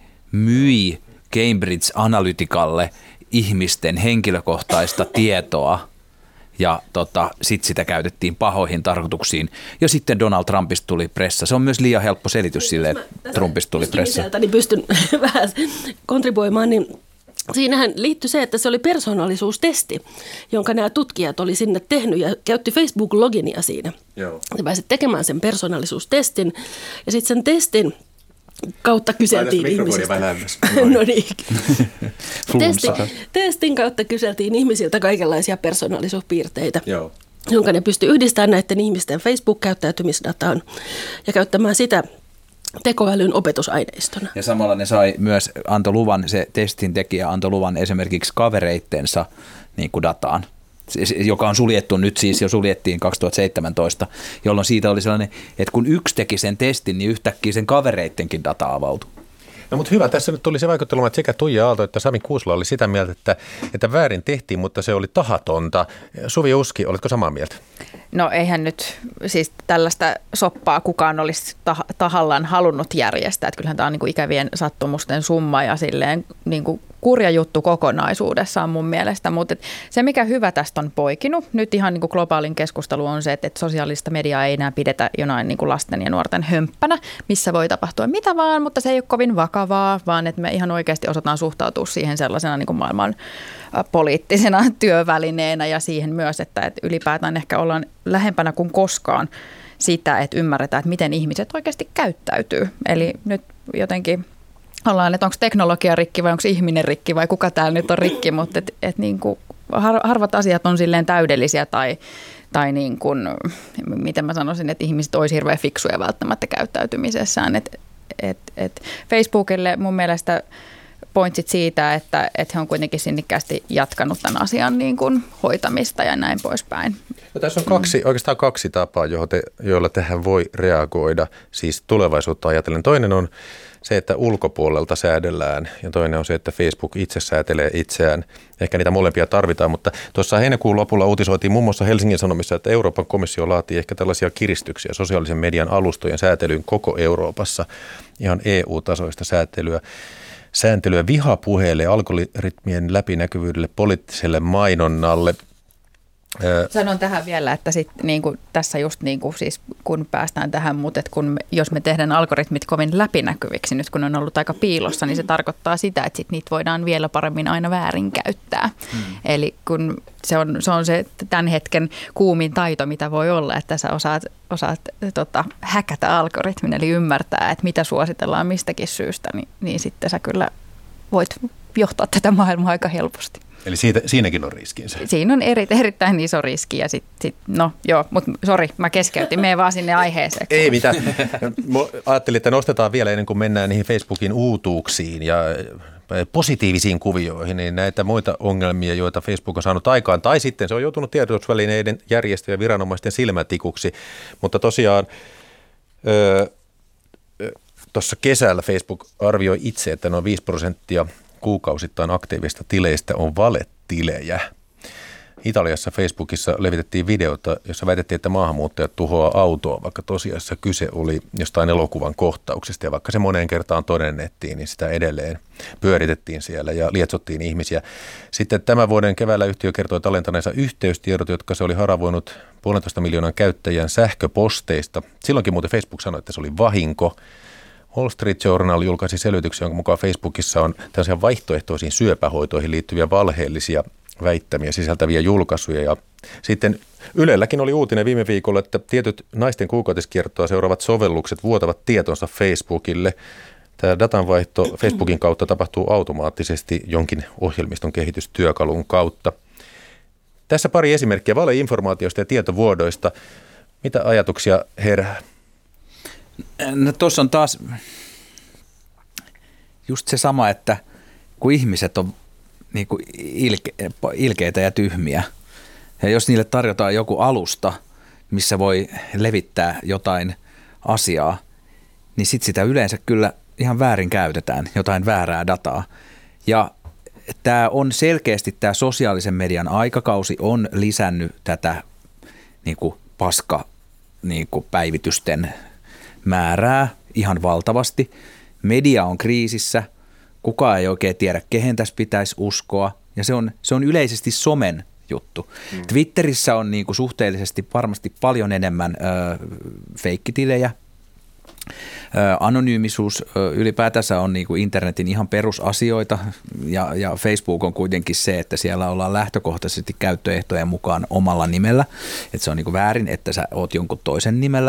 myi Cambridge Analyticalle ihmisten henkilökohtaista tietoa ja tota, sitten sitä käytettiin pahoihin tarkoituksiin. Ja sitten Donald Trumpista tuli pressa. Se on myös liian helppo selitys sille, että Trumpista tuli pressa. Niin pystyn vähän kontribuoimaan, niin siinähän liittyi se, että se oli persoonallisuustesti, jonka nämä tutkijat oli sinne tehnyt ja käytti Facebook-loginia siinä. Joo. Ja pääsit tekemään sen persoonallisuustestin ja sitten sen testin kautta kyseltiin ihmisiltä. No niin. testin, testin kautta kyseltiin ihmisiltä kaikenlaisia persoonallisuuspiirteitä. Joo. Jonka ne pystyi yhdistämään näiden ihmisten Facebook-käyttäytymisdataan ja käyttämään sitä tekoälyn opetusaineistona. Ja samalla ne sai myös, antoi luvan, se testin tekijä antoi luvan esimerkiksi kavereittensa niin kuin dataan, joka on suljettu nyt siis jo suljettiin kaksituhattaseitsemäntoista, jolloin siitä oli sellainen, että kun yksi teki sen testin, niin yhtäkkiä sen kavereittenkin data avautui. No mutta hyvä, tässä nyt tuli se vaikutteluma, että sekä Tuija Aalto että Sami Kuusla oli sitä mieltä, että, että väärin tehtiin, mutta se oli tahatonta. Suvi Uski, oletko samaa mieltä? No eihän nyt siis tällaista soppaa kukaan olisi tah- tahallaan halunnut järjestää. Että kyllähän tämä on niin kuin ikävien sattumusten summa ja silleen niin kuin kurja juttu kokonaisuudessaan mun mielestä. Mutta se mikä hyvä tästä on poikinut, nyt ihan niin kuin globaalin keskustelu on se, että sosiaalista mediaa ei enää pidetä jonain niin kuin lasten ja nuorten hömppänä, missä voi tapahtua mitä vaan, mutta se ei ole kovin vakavaa, vaan että me ihan oikeasti osataan suhtautua siihen sellaisena niin kuin maailman poliittisena työvälineenä ja siihen myös, että ylipäätään ehkä ollaan lähempänä kuin koskaan sitä, että ymmärretään, että miten ihmiset oikeasti käyttäytyy. Eli nyt jotenkin ollaan, että onko teknologia rikki vai onko ihminen rikki vai kuka täällä nyt on rikki, mutta et, et niin kuin harvat asiat on silleen täydellisiä tai, tai niin kuin, miten mä sanoisin, että ihmiset olisi hirveän fiksuja välttämättä käyttäytymisessään. Et, et, et Facebookille mun mielestä pointsit siitä, että, että he on kuitenkin sinnikkäästi jatkanut tämän asian niin kuin hoitamista ja näin poispäin. No, tässä on kaksi, oikeastaan kaksi tapaa, joilla tähän voi reagoida, siis tulevaisuutta ajatellen. Toinen on se, että ulkopuolelta säädellään ja toinen on se, että Facebook itse säätelee itseään. Ehkä niitä molempia tarvitaan, mutta tuossa heinäkuun lopulla uutisoitiin muun muassa Helsingin Sanomissa, että Euroopan komissio laatii ehkä tällaisia kiristyksiä sosiaalisen median alustojen säätelyyn koko Euroopassa, ihan E U-tasoista säätelyä. Sääntelyä vihapuheelle, algoritmien läpinäkyvyydelle, poliittiselle mainonnalle. Sanon tähän vielä, että sit, niin kuin, tässä just niin kuin, siis, kun päästään tähän, mutta että kun me, jos me tehdään algoritmit kovin läpinäkyviksi, nyt kun on ollut aika piilossa, niin se tarkoittaa sitä, että sit niitä voidaan vielä paremmin aina väärinkäyttää. Hmm. Eli kun se on, se on se tämän hetken kuumin taito, mitä voi olla, että sä osaat, osaat tota, häkätä algoritmin, eli ymmärtää, että mitä suositellaan mistäkin syystä, niin, niin sitten sä kyllä voit johtaa tätä maailmaa aika helposti. Eli siitä, siinäkin on riskinsä. Siinä on eri, erittäin iso riski ja sitten, sit, no joo, mutta sori, mä keskeytin, mene vaan sinne aiheeseen. Ei mitään. Ajattelin, että nostetaan vielä ennen kuin mennään niihin Facebookin uutuuksiin ja positiivisiin kuvioihin, niin näitä muita ongelmia, joita Facebook on saanut aikaan, tai sitten se on joutunut tiedotusvälineiden järjestöjen ja viranomaisten silmätikuksi, mutta tosiaan tuossa kesällä Facebook arvioi itse, että noin viisi prosenttia kuukausittain aktiivista tileistä on valetilejä. Italiassa Facebookissa levitettiin videota, jossa väitettiin, että maahanmuuttajat tuhoaa autoa, vaikka tosiasiassa kyse oli jostain elokuvan kohtauksesta. Ja vaikka se moneen kertaan todennettiin, niin sitä edelleen pyöritettiin siellä ja lietsottiin ihmisiä. Sitten tämän vuoden keväällä yhtiö kertoi talentaneensa yhteystiedot, jotka se oli haravoinut puolentoista miljoonan käyttäjän sähköposteista. Silloinkin muuten Facebook sanoi, että se oli vahinko. Wall Street Journal julkaisi selvityksen, jonka mukaan Facebookissa on tällaisia vaihtoehtoisiin syöpähoitoihin liittyviä valheellisia väittämiä sisältäviä julkaisuja. Ja sitten Ylelläkin oli uutinen viime viikolla, että tietyt naisten kuukautiskiertoa seuraavat sovellukset vuotavat tietonsa Facebookille. Tämä datanvaihto Facebookin kautta tapahtuu automaattisesti jonkin ohjelmiston kehitystyökalun kautta. Tässä pari esimerkkiä valeinformaatiosta ja tietovuodoista. Mitä ajatuksia herää? No tuossa on taas just se sama, että kun ihmiset on niin kuin ilke, ilkeitä ja tyhmiä, ja jos niille tarjotaan joku alusta, missä voi levittää jotain asiaa, niin sitten sitä yleensä kyllä ihan väärin käytetään, jotain väärää dataa. Ja tämä on selkeästi, tämä sosiaalisen median aikakausi on lisännyt tätä niin kuin paska niin kuin päivitysten määrää ihan valtavasti. Media on kriisissä, kukaan ei oikein tiedä, kehen tässä pitäisi uskoa, ja se on, se on yleisesti somen juttu. Mm. Twitterissä on niin kuin suhteellisesti varmasti paljon enemmän ö, feikkitilejä. Ö, anonyymisuus ö, ylipäätänsä on niin kuin internetin ihan perusasioita, ja, ja Facebook on kuitenkin se, että siellä ollaan lähtökohtaisesti käyttöehtojen mukaan omalla nimellä, että se on niin kuin väärin, että sä oot jonkun toisen nimellä.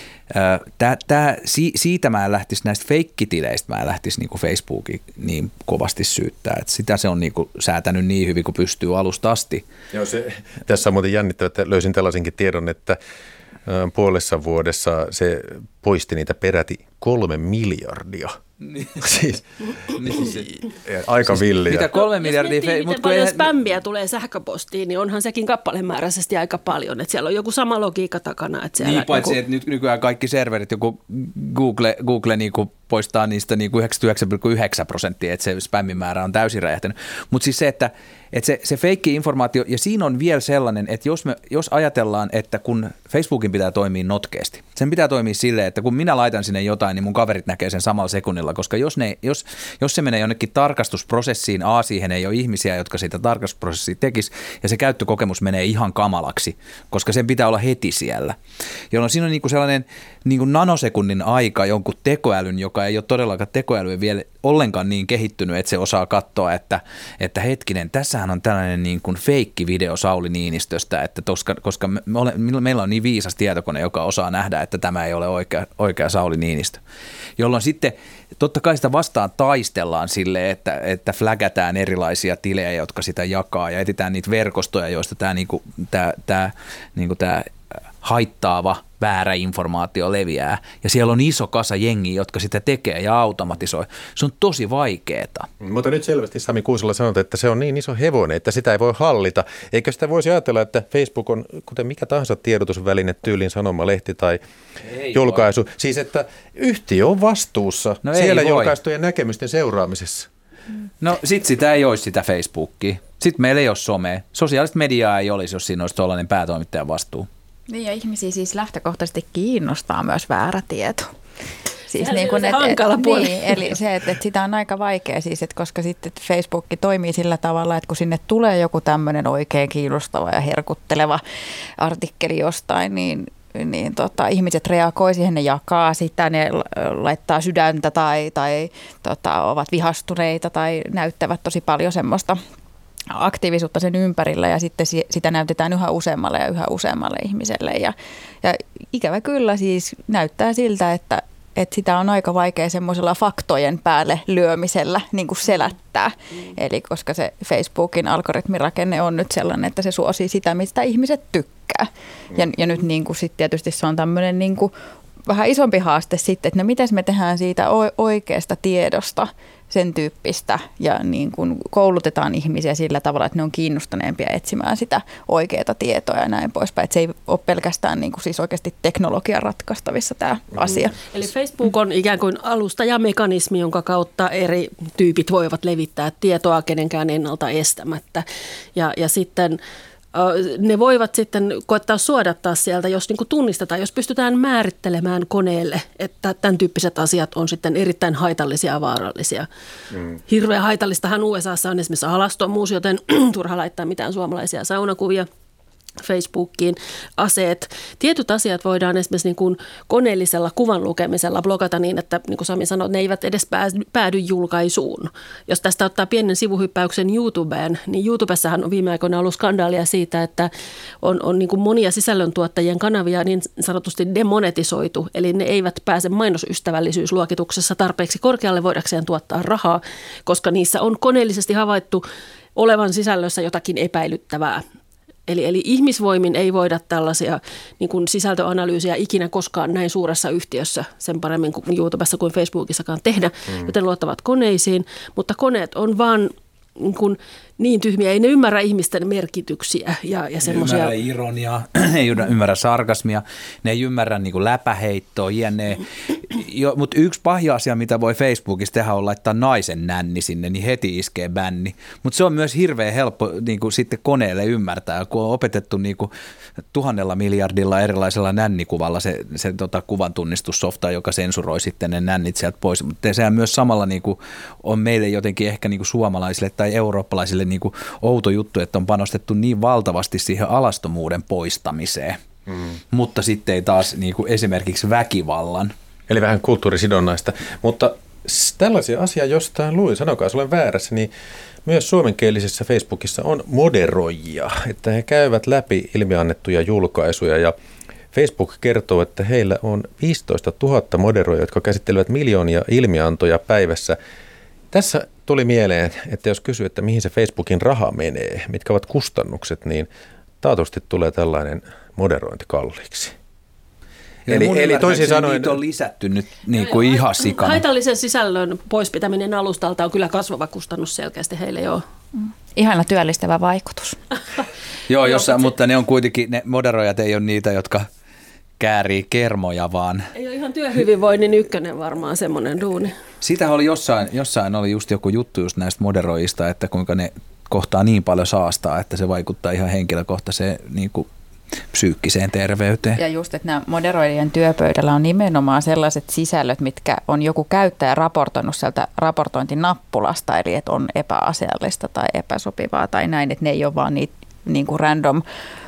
Tää, tää, siitä mä en lähtisi, näistä feikkitileistä mä en lähtisi niin kuin Facebookin niin kovasti syyttää, että sitä se on niin kuin säätänyt niin hyvin kuin pystyy alusta asti. Joo, se, tässä on muuten jännittävä, että löysin tällaisenkin tiedon, että puolessa vuodessa se poisti niitä peräti kolme miljardia. Niin. Siis, niin, aika siis villiä. Mitä kolme miljardia? Jos miten paljon spämmiä tulee sähköpostiin, niin onhan sekin kappalemääräisesti aika paljon. Että siellä on joku sama logiikka takana. Että niin, paitsi joku... että nyt nykyään kaikki serverit, joku Google, Google niin kuin poistaa niistä niin kuin yhdeksänkymmentäyhdeksän pilkku yhdeksän prosenttia, että se spämmimäärä on täysin räjähtänyt. Mutta siis se, että, että se, se feikki-informaatio, ja siinä on vielä sellainen, että jos, me, jos ajatellaan, että kun Facebookin pitää toimia notkeasti, sen pitää toimia silleen, että kun minä laitan sinne jotain, niin mun kaverit näkee sen samalla sekunnilla, koska jos, ne, jos, jos se menee jonnekin tarkastusprosessiin, a, siihen ei ole ihmisiä, jotka sitä tarkastusprosessia tekis, ja se käyttökokemus menee ihan kamalaksi, koska sen pitää olla heti siellä. Jolloin siinä on niin kuin sellainen niin kuin nanosekunnin aika jonkun tekoälyn, joka ei ole todellakaan tekoäly vielä ollenkaan niin kehittynyt, että se osaa katsoa, että, että hetkinen, tässähän on tällainen niin kuin feikki-video Sauli Niinistöstä, että toska, koska me ole, meillä on niin viisas tietokone, joka osaa nähdä, että tämä ei ole oikea, oikea Sauli Niinistö. Jolloin sitten totta kai sitä vastaan taistellaan sille, että, että fläkätään erilaisia tilejä, jotka sitä jakaa, ja etsitään niitä verkostoja, joista tämä, niin kuin, tämä, tämä, niin kuin tämä haittaava väärä informaatio leviää. Ja siellä on iso kasa jengiä, jotka sitä tekee ja automatisoi. Se on tosi vaikeaa. Mutta nyt selvästi Sami Kuusela sanoi, että se on niin iso hevonen, että sitä ei voi hallita. Eikö sitä voisi ajatella, että Facebook on kuten mikä tahansa tiedotusväline, tyylin sanomalehti tai ei julkaisu. Voi. Siis että yhtiö on vastuussa no siellä julkaistujen näkemysten seuraamisessa. No sit sitä ei olisi sitä Facebookia. Sitten meillä ei ole somea. Sosiaalista mediaa ei olisi, jos siinä olisi tuollainen päätoimittajan vastuu. Niin ja ihmisiä siis lähtökohtaisesti kiinnostaa myös väärä tieto. Siis niin kuin, että, hankala puoli. Niin, eli se, että, että sitä on aika vaikea siis, että koska sitten Facebook toimii sillä tavalla, että kun sinne tulee joku tämmöinen oikein kiinnostava ja herkutteleva artikkeli jostain, niin niin tota, ihmiset reagoi siihen, ne jakaa sitä, ne laittaa sydäntä tai, tai tota, ovat vihastuneita tai näyttävät tosi paljon semmoista aktiivisuutta sen ympärillä ja sitten sitä näytetään yhä useammalle ja yhä useammalle ihmiselle. Ja, ja ikävä kyllä siis näyttää siltä, että, että sitä on aika vaikea semmoisella faktojen päälle lyömisellä niin kuin selättää. Mm. Eli koska se Facebookin algoritmirakenne on nyt sellainen, että se suosii sitä, mistä ihmiset tykkää. Ja, ja nyt niin kuin sit tietysti se on tämmöinen niin kuin vähän isompi haaste sitten, että no miten me tehdään siitä oikeasta tiedosta sen tyyppistä ja niin kuin koulutetaan ihmisiä sillä tavalla, että ne on kiinnostuneempia etsimään sitä oikeaa tietoa ja näin poispäin. Että se ei ole pelkästään niin kuin siis oikeasti teknologian ratkaistavissa tämä mm. asia. Eli Facebook on ikään kuin alusta ja mekanismi, jonka kautta eri tyypit voivat levittää tietoa kenenkään ennalta estämättä. Ja, ja sitten ne voivat sitten koettaa suodattaa sieltä, jos niin kuin tunnistetaan, jos pystytään määrittelemään koneelle, että tämän tyyppiset asiat on sitten erittäin haitallisia ja vaarallisia. Mm. Hirveän haitallistahan U S A:ssa on esimerkiksi alastomuus, joten turha laittaa mitään suomalaisia saunakuvia Facebookiin, aseet. Tietyt asiat voidaan esimerkiksi niin kuin koneellisella kuvan lukemisella blokata niin, että niin kuin Sami sanoi, ne eivät edes päädy julkaisuun. Jos tästä ottaa pienen sivuhyppäyksen YouTubeen, niin YouTubessahan on viime aikoina ollut skandaalia siitä, että on, on niin kuin monia sisällöntuottajien kanavia niin sanotusti demonetisoitu, eli ne eivät pääse mainosystävällisyysluokituksessa tarpeeksi korkealle voidakseen tuottaa rahaa, koska niissä on koneellisesti havaittu olevan sisällössä jotakin epäilyttävää. Eli, eli ihmisvoimin ei voida tällaisia niin kuin sisältöanalyysiä ikinä koskaan näin suuressa yhtiössä sen paremmin kuin YouTubessa kuin Facebookissakaan tehdä, mm. joten luottavat koneisiin, mutta koneet on vaan niin, kuin niin tyhmiä, ei ne ymmärrä ihmisten merkityksiä ja, ja semmoisia. Ne ei ymmärrä ironiaa, ne ei ymmärrä sarkasmia, ne ei ymmärrä niin kuin läpäheittoa, jne. Mutta yksi pahja asia, mitä voi Facebookissa tehdä, on laittaa naisen nänni sinne, niin heti iskee bänni. Mutta se on myös hirveän helppo niin kuin sitten koneelle ymmärtää, kun on opetettu niin kuin tuhannella miljardilla erilaisella nännikuvalla se, se tota, kuvantunnistussofta, joka sensuroi sitten ne nännit sieltä pois. Mutta sehän myös samalla niin kuin on meille jotenkin ehkä niin kuin suomalaisille tai eurooppalaisille niin kuin outo juttu, että on panostettu niin valtavasti siihen alastomuuden poistamiseen, mm. mutta sitten ei taas niin kuin esimerkiksi väkivallan. Eli vähän kulttuurisidonnaista, mutta tällaisia asiaa jostain luin, sanokaa, jos olen väärässä, niin myös suomenkielisessä Facebookissa on moderoijia, että he käyvät läpi ilmiannettuja julkaisuja ja Facebook kertoo, että heillä on viisitoista tuhatta moderoijaa, jotka käsittelevät miljoonia ilmiantoja päivässä. Tässä tuli mieleen, että jos kysyy, että mihin se Facebookin raha menee, mitkä ovat kustannukset, niin taatusti tulee tällainen moderointi kalliiksi. Eli, eli toisin sanoen niitä on lisätty nyt niin kuin ihan sikana. Haitallisen sisällön poispitäminen alustalta on kyllä kasvava kustannus selkeästi heille, joo. Mm. Ihana työllistävä vaikutus. Joo, jossain, mutta ne on kuitenkin, ne moderoijat ei ole niitä, jotka käärii kermoja, vaan ei ole ihan työhyvinvoinnin ykkönen varmaan semmoinen duuni. Sitä oli jossain, jossain oli just joku juttu just näistä moderoijista, että kuinka ne kohtaa niin paljon saastaa, että se vaikuttaa ihan henkilökohtaiseen niin kuin psyykkiseen terveyteen. Ja just, että nämä moderoijien työpöydällä on nimenomaan sellaiset sisällöt, mitkä on joku käyttäjä raportoinut sieltä raportointinappulasta, eli että on epäasiallista tai epäsopivaa tai näin, että ne ei ole vaan niitä niin kuin random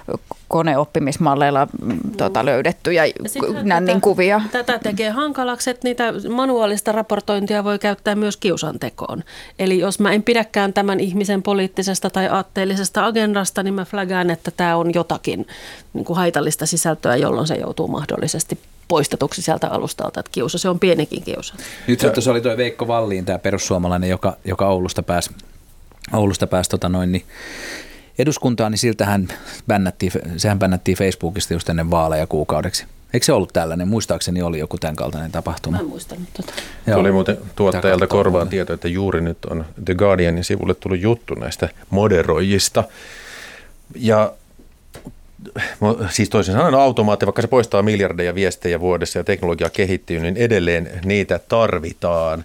koneoppimismalleilla tota, löydettyjä nännin kuvia. Tätä tekee hankalaksi, että niitä manuaalista raportointia voi käyttää myös kiusantekoon. Eli jos mä en pidäkään tämän ihmisen poliittisesta tai aatteellisesta agendasta, niin mä flagaan, että tämä on jotakin niin kuin haitallista sisältöä, jolloin se joutuu mahdollisesti poistetuksi sieltä alustalta. Että kiusa, se on pienikin kiusa. Nyt se oli tuo Veikko Valliin, tämä perussuomalainen, joka, joka Oulusta pääsi, Oulusta pääsi tota noin, niin eduskuntaan, niin siltähän bännättiin, sehän bännättiin Facebookista just ennen vaaleja kuukaudeksi. Eikö se ollut tällainen? Muistaakseni oli joku tämän kaltainen tapahtuma. Mä en muistanut tota. Joo. Tuli muuten tuottajalta korvaan tieto, että juuri nyt on The Guardianin sivulle tullut juttu näistä moderoijista. Ja siis toisin sanoen automaatti, vaikka se poistaa miljardeja viestejä vuodessa ja teknologia kehittyy, niin edelleen niitä tarvitaan.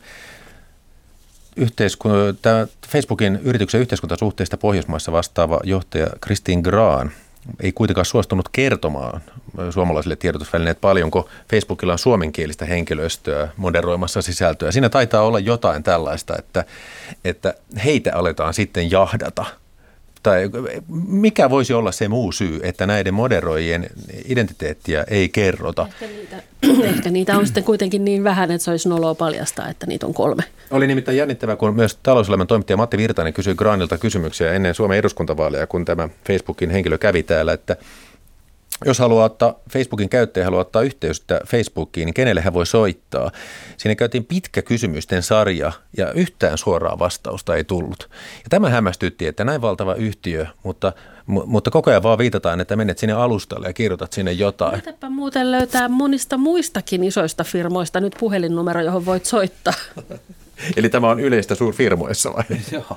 Yhteiskun- tämä Facebookin yrityksen yhteiskuntasuhteista Pohjoismaissa vastaava johtaja Christine Grahn ei kuitenkaan suostunut kertomaan suomalaisille tiedotusvälineet, paljonko Facebookilla on suomenkielistä henkilöstöä moderoimassa sisältöä. Siinä taitaa olla jotain tällaista, että, että heitä aletaan sitten jahdata. Tai mikä voisi olla se muu syy, että näiden moderoijien identiteettiä ei kerrota? Ehkä niitä, ehkä niitä on sitten kuitenkin niin vähän, että se olisi noloa paljastaa, että niitä on kolme. Oli nimittäin jännittävää, kun myös Talouselämän toimittaja Matti Virtanen kysyi Grahnilta kysymyksiä ennen Suomen eduskuntavaaleja, kun tämä Facebookin henkilö kävi täällä, että jos haluaa ottaa, Facebookin käyttäjä haluaa ottaa yhteyttä Facebookiin, niin kenelle hän voi soittaa? Siinä käytiin pitkä kysymysten sarja ja yhtään suoraa vastausta ei tullut. Ja tämä hämmästytti, että näin valtava yhtiö, mutta, mutta koko ajan vaan viitataan, että menet sinne alustalle ja kirjoitat sinne jotain. Mitäpä muuten löytää monista muistakin isoista firmoista nyt puhelinnumero, johon voit soittaa. Eli tämä on yleistä suurfirmoissa vai? Joo.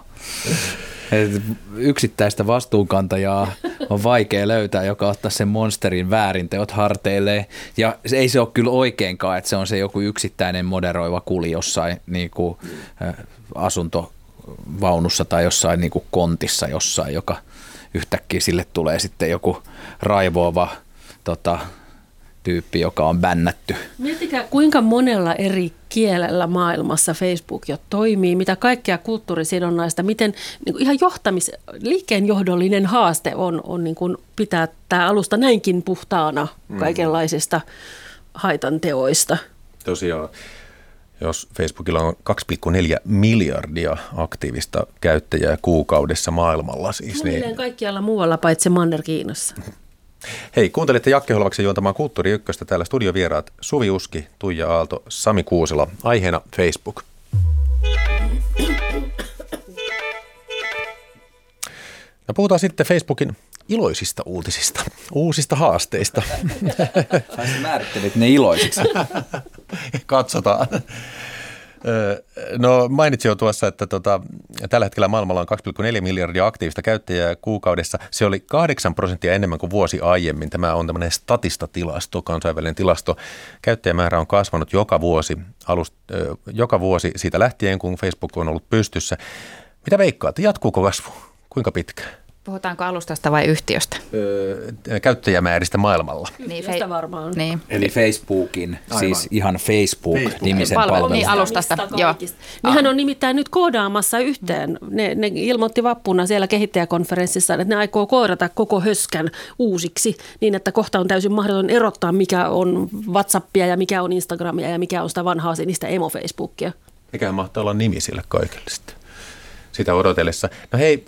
Yksittäistä vastuunkantajaa on vaikea löytää, joka ottaa sen monsterin väärinteot harteilleen. Ja ei se ole kyllä oikeinkaan, että se on se joku yksittäinen moderoiva kuli jossain niin kuin, ä, asuntovaunussa tai jossain niin kuin kontissa jossain, joka yhtäkkiä sille tulee sitten joku raivoava tota, tyyppi, joka on bännätty. Miettikää, kuinka monella eri kielellä maailmassa Facebook jo toimii, mitä kaikkea kulttuurisidonnaista, miten niin kuin ihan johtamis, liikkeenjohdollinen haaste on, on niin kuin pitää tämä alusta näinkin puhtaana kaikenlaisista haitanteoista. Tosiaan, jos Facebookilla on kaksi pilkku neljä miljardia aktiivista käyttäjää kuukaudessa maailmalla. Siis, niin kaikkialla muualla paitsi Manner-Kiinassa. Hei, kuuntelette Jakke Holvaksen juontamaan Kulttuuri Ykköstä. Täällä studiovieraat Suvi Uski, Tuija Aalto, Sami Kuusela. Aiheena Facebook. No, puhutaan sitten Facebookin iloisista uutisista, uusista haasteista. Sä määrittelit ne iloisiksi. Katsotaan. No, mainitsin jo tuossa, että tota, tällä hetkellä maailmalla on kaksi pilkku neljä miljardia aktiivista käyttäjää kuukaudessa. Se oli kahdeksan prosenttia enemmän kuin vuosi aiemmin. Tämä on tämmöinen statista-tilasto, kansainvälinen tilasto. Käyttäjämäärä on kasvanut joka vuosi, alust, joka vuosi siitä lähtien, kun Facebook on ollut pystyssä. Mitä veikkaatte? Jatkuuko kasvu? Kuinka pitkään? Puhutaanko alustasta vai yhtiöstä? Öö, käyttäjämääristä maailmalla. Yhtiöstä niin, varmaan. Niin. Eli Facebookin, aivan. Siis ihan Facebook-nimisen Palvelu. palvelun. Niin, alustasta. Joo. Nehän on nimittäin nyt koodaamassa yhteen. Ne, ne ilmoitti vappuna siellä kehittäjäkonferenssissa, että ne aikoo koodata koko höskän uusiksi niin, että kohta on täysin mahdoton erottaa, mikä on WhatsAppia ja mikä on Instagramia ja mikä on sitä vanhaa sinistä emo-Facebookia. Mikähän mahtaa olla nimi sille kaikille sitten, sitä odotellessa. No hei,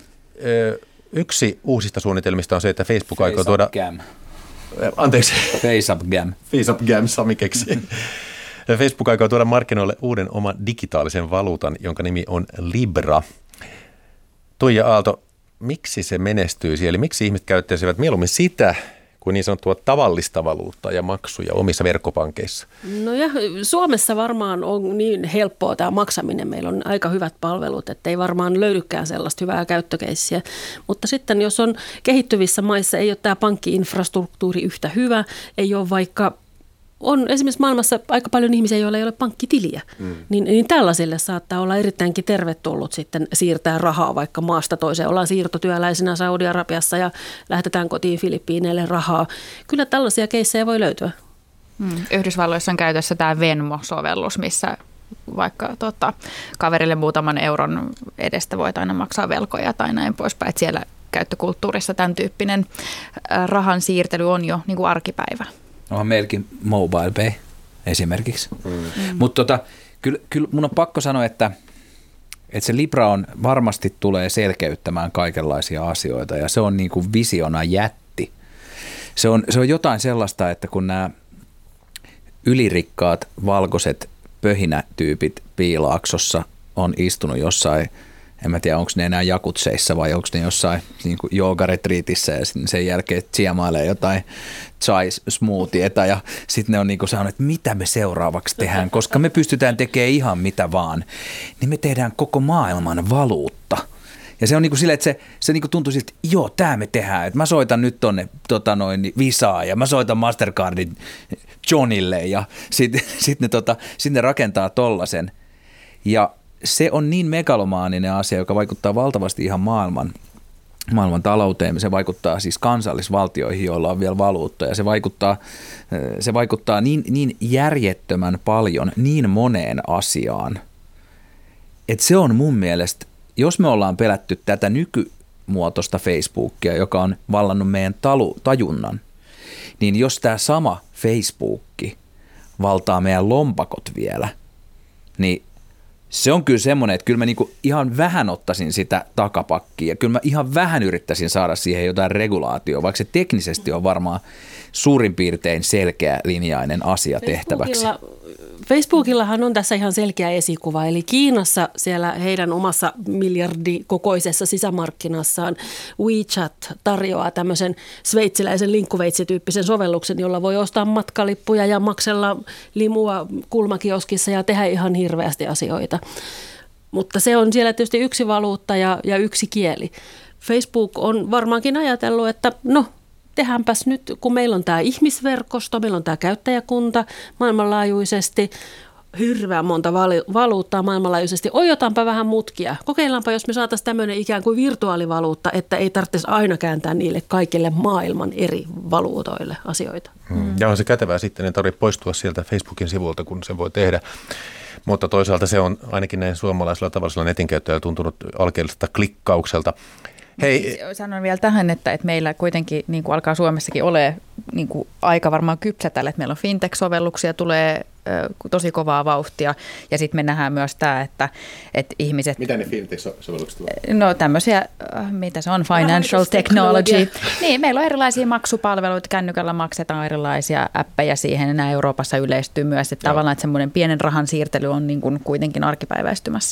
yksi uusista suunnitelmista on se, että Facebook aikoo tuoda... Gam. Anteeksi. FaceUp-gam. FaceUp-gam, Sami keksi. Facebook aikoo tuoda markkinoille uuden oman digitaalisen valuutan, jonka nimi on Libra. Tuija Aalto, miksi se menestyisi? Eli miksi ihmiset käyttäisivät mieluummin sitä kuin niin sanottua tavallista valuuttaa ja maksuja omissa verkkopankeissa? No ja Suomessa varmaan on niin helppoa tämä maksaminen. Meillä on aika hyvät palvelut, että ei varmaan löydykään sellaista hyvää käyttökeissiä. Mutta sitten jos on kehittyvissä maissa, ei ole tämä pankki-infrastruktuuri yhtä hyvä, ei ole vaikka... On esimerkiksi maailmassa aika paljon ihmisiä, joilla ei ole pankkitiliä, mm. niin, niin tällaisille saattaa olla erittäinkin tervetullut sitten siirtää rahaa vaikka maasta toiseen. Ollaan siirtotyöläisenä Saudi-Arabiassa ja lähetetään kotiin Filippiineille rahaa. Kyllä tällaisia keissejä voi löytyä. Mm. Yhdysvalloissa on käytössä tämä Venmo-sovellus, missä vaikka tota, kaverille muutaman euron edestä voit aina maksaa velkoja tai näin poispäin. Että siellä käyttökulttuurissa tämän tyyppinen rahan siirtely on jo niin kuin arkipäivä. Onhan meilläkin Mobile Pay esimerkiksi. Mm. Mm. Mutta tota, kyllä, kyllä mun on pakko sanoa, että, että se Libra on varmasti tulee selkeyttämään kaikenlaisia asioita ja se on niin kuin visiona jätti. Se on, se on jotain sellaista, että kun nämä ylirikkaat valkoiset pöhinätyypit Piilaaksossa on istunut jossain en mä tiedä, onko ne enää jakutseissa vai onko ne jossain niin kuin joogaretriitissä ja sitten sen jälkeen tsiamailee jotain chai-smoothieta ja sitten ne on niin kuin sanonut, että mitä me seuraavaksi tehdään, koska me pystytään tekemään ihan mitä vaan, niin me tehdään koko maailman valuutta. Ja se on niin kuin silleen, että se, se niin kuin tuntuu siltä, että joo, tämä me tehdään. Että mä soitan nyt tonne tota noin, Visaa ja mä soitan Mastercardin Johnille ja sitten sit ne, tota, sit ne rakentaa tollasen. Ja se on niin megalomaaninen asia, joka vaikuttaa valtavasti ihan maailman, maailman talouteen. Se vaikuttaa siis kansallisvaltioihin, joilla on vielä valuutta ja se vaikuttaa, se vaikuttaa niin, niin järjettömän paljon niin moneen asiaan, että se on mun mielestä, jos me ollaan pelätty tätä nykymuotoista Facebookia, joka on vallannut meidän talu, tajunnan, niin jos tämä sama Facebookki valtaa meidän lompakot vielä, niin se on kyllä semmoinen, että kyllä mä niinku ihan vähän ottaisin sitä takapakkia. Kyllä mä ihan vähän yrittäisin saada siihen jotain regulaatioa, vaikka se teknisesti on varmaan suurin piirtein selkeä linjainen asia tehtäväksi. Facebookillahan on tässä ihan selkeä esikuva, eli Kiinassa siellä heidän omassa miljardikokoisessa sisämarkkinassaan WeChat tarjoaa tämmöisen sveitsiläisen linkkuveitsityyppisen sovelluksen, jolla voi ostaa matkalippuja ja maksella limua kulmakioskissa ja tehdä ihan hirveästi asioita. Mutta se on siellä tietysti yksi valuutta ja, ja yksi kieli. Facebook on varmaankin ajatellut, että no, tehdäänpäs nyt, kun meillä on tämä ihmisverkosto, meillä on tämä käyttäjäkunta maailmanlaajuisesti, hirveän monta valuuttaa maailmanlaajuisesti. Ojotaanpa vähän mutkia. Kokeillaanpa, jos me saataisiin tämmöinen ikään kuin virtuaalivaluutta, että ei tarvitsisi aina kääntää niille kaikille maailman eri valuutoille asioita. Hmm. Ja on se kätevää sitten, ei tarvitse poistua sieltä Facebookin sivulta, kun se voi tehdä. Mutta toisaalta se on ainakin näin suomalaisella tavallisella netinkäyttäjällä tuntunut alkeelliselta klikkaukselta. Hei. Sanon vielä tähän, että, että meillä kuitenkin niin kuin alkaa Suomessakin ole niin kuin aika varmaan kypsä tälle, että meillä on fintech-sovelluksia, tulee ö, tosi kovaa vauhtia ja sitten me nähdään myös tämä, että, että ihmiset... Mitä ne fintech-sovellukset ovat? No tämmöisiä, mitä se on, financial technology. Niin, meillä on erilaisia maksupalveluita, kännykällä maksetaan erilaisia appeja siihen, nämä Euroopassa yleistyy myös, että Joo. tavallaan että semmoinen pienen rahan siirtely on niin kuin kuitenkin arkipäiväistymässä.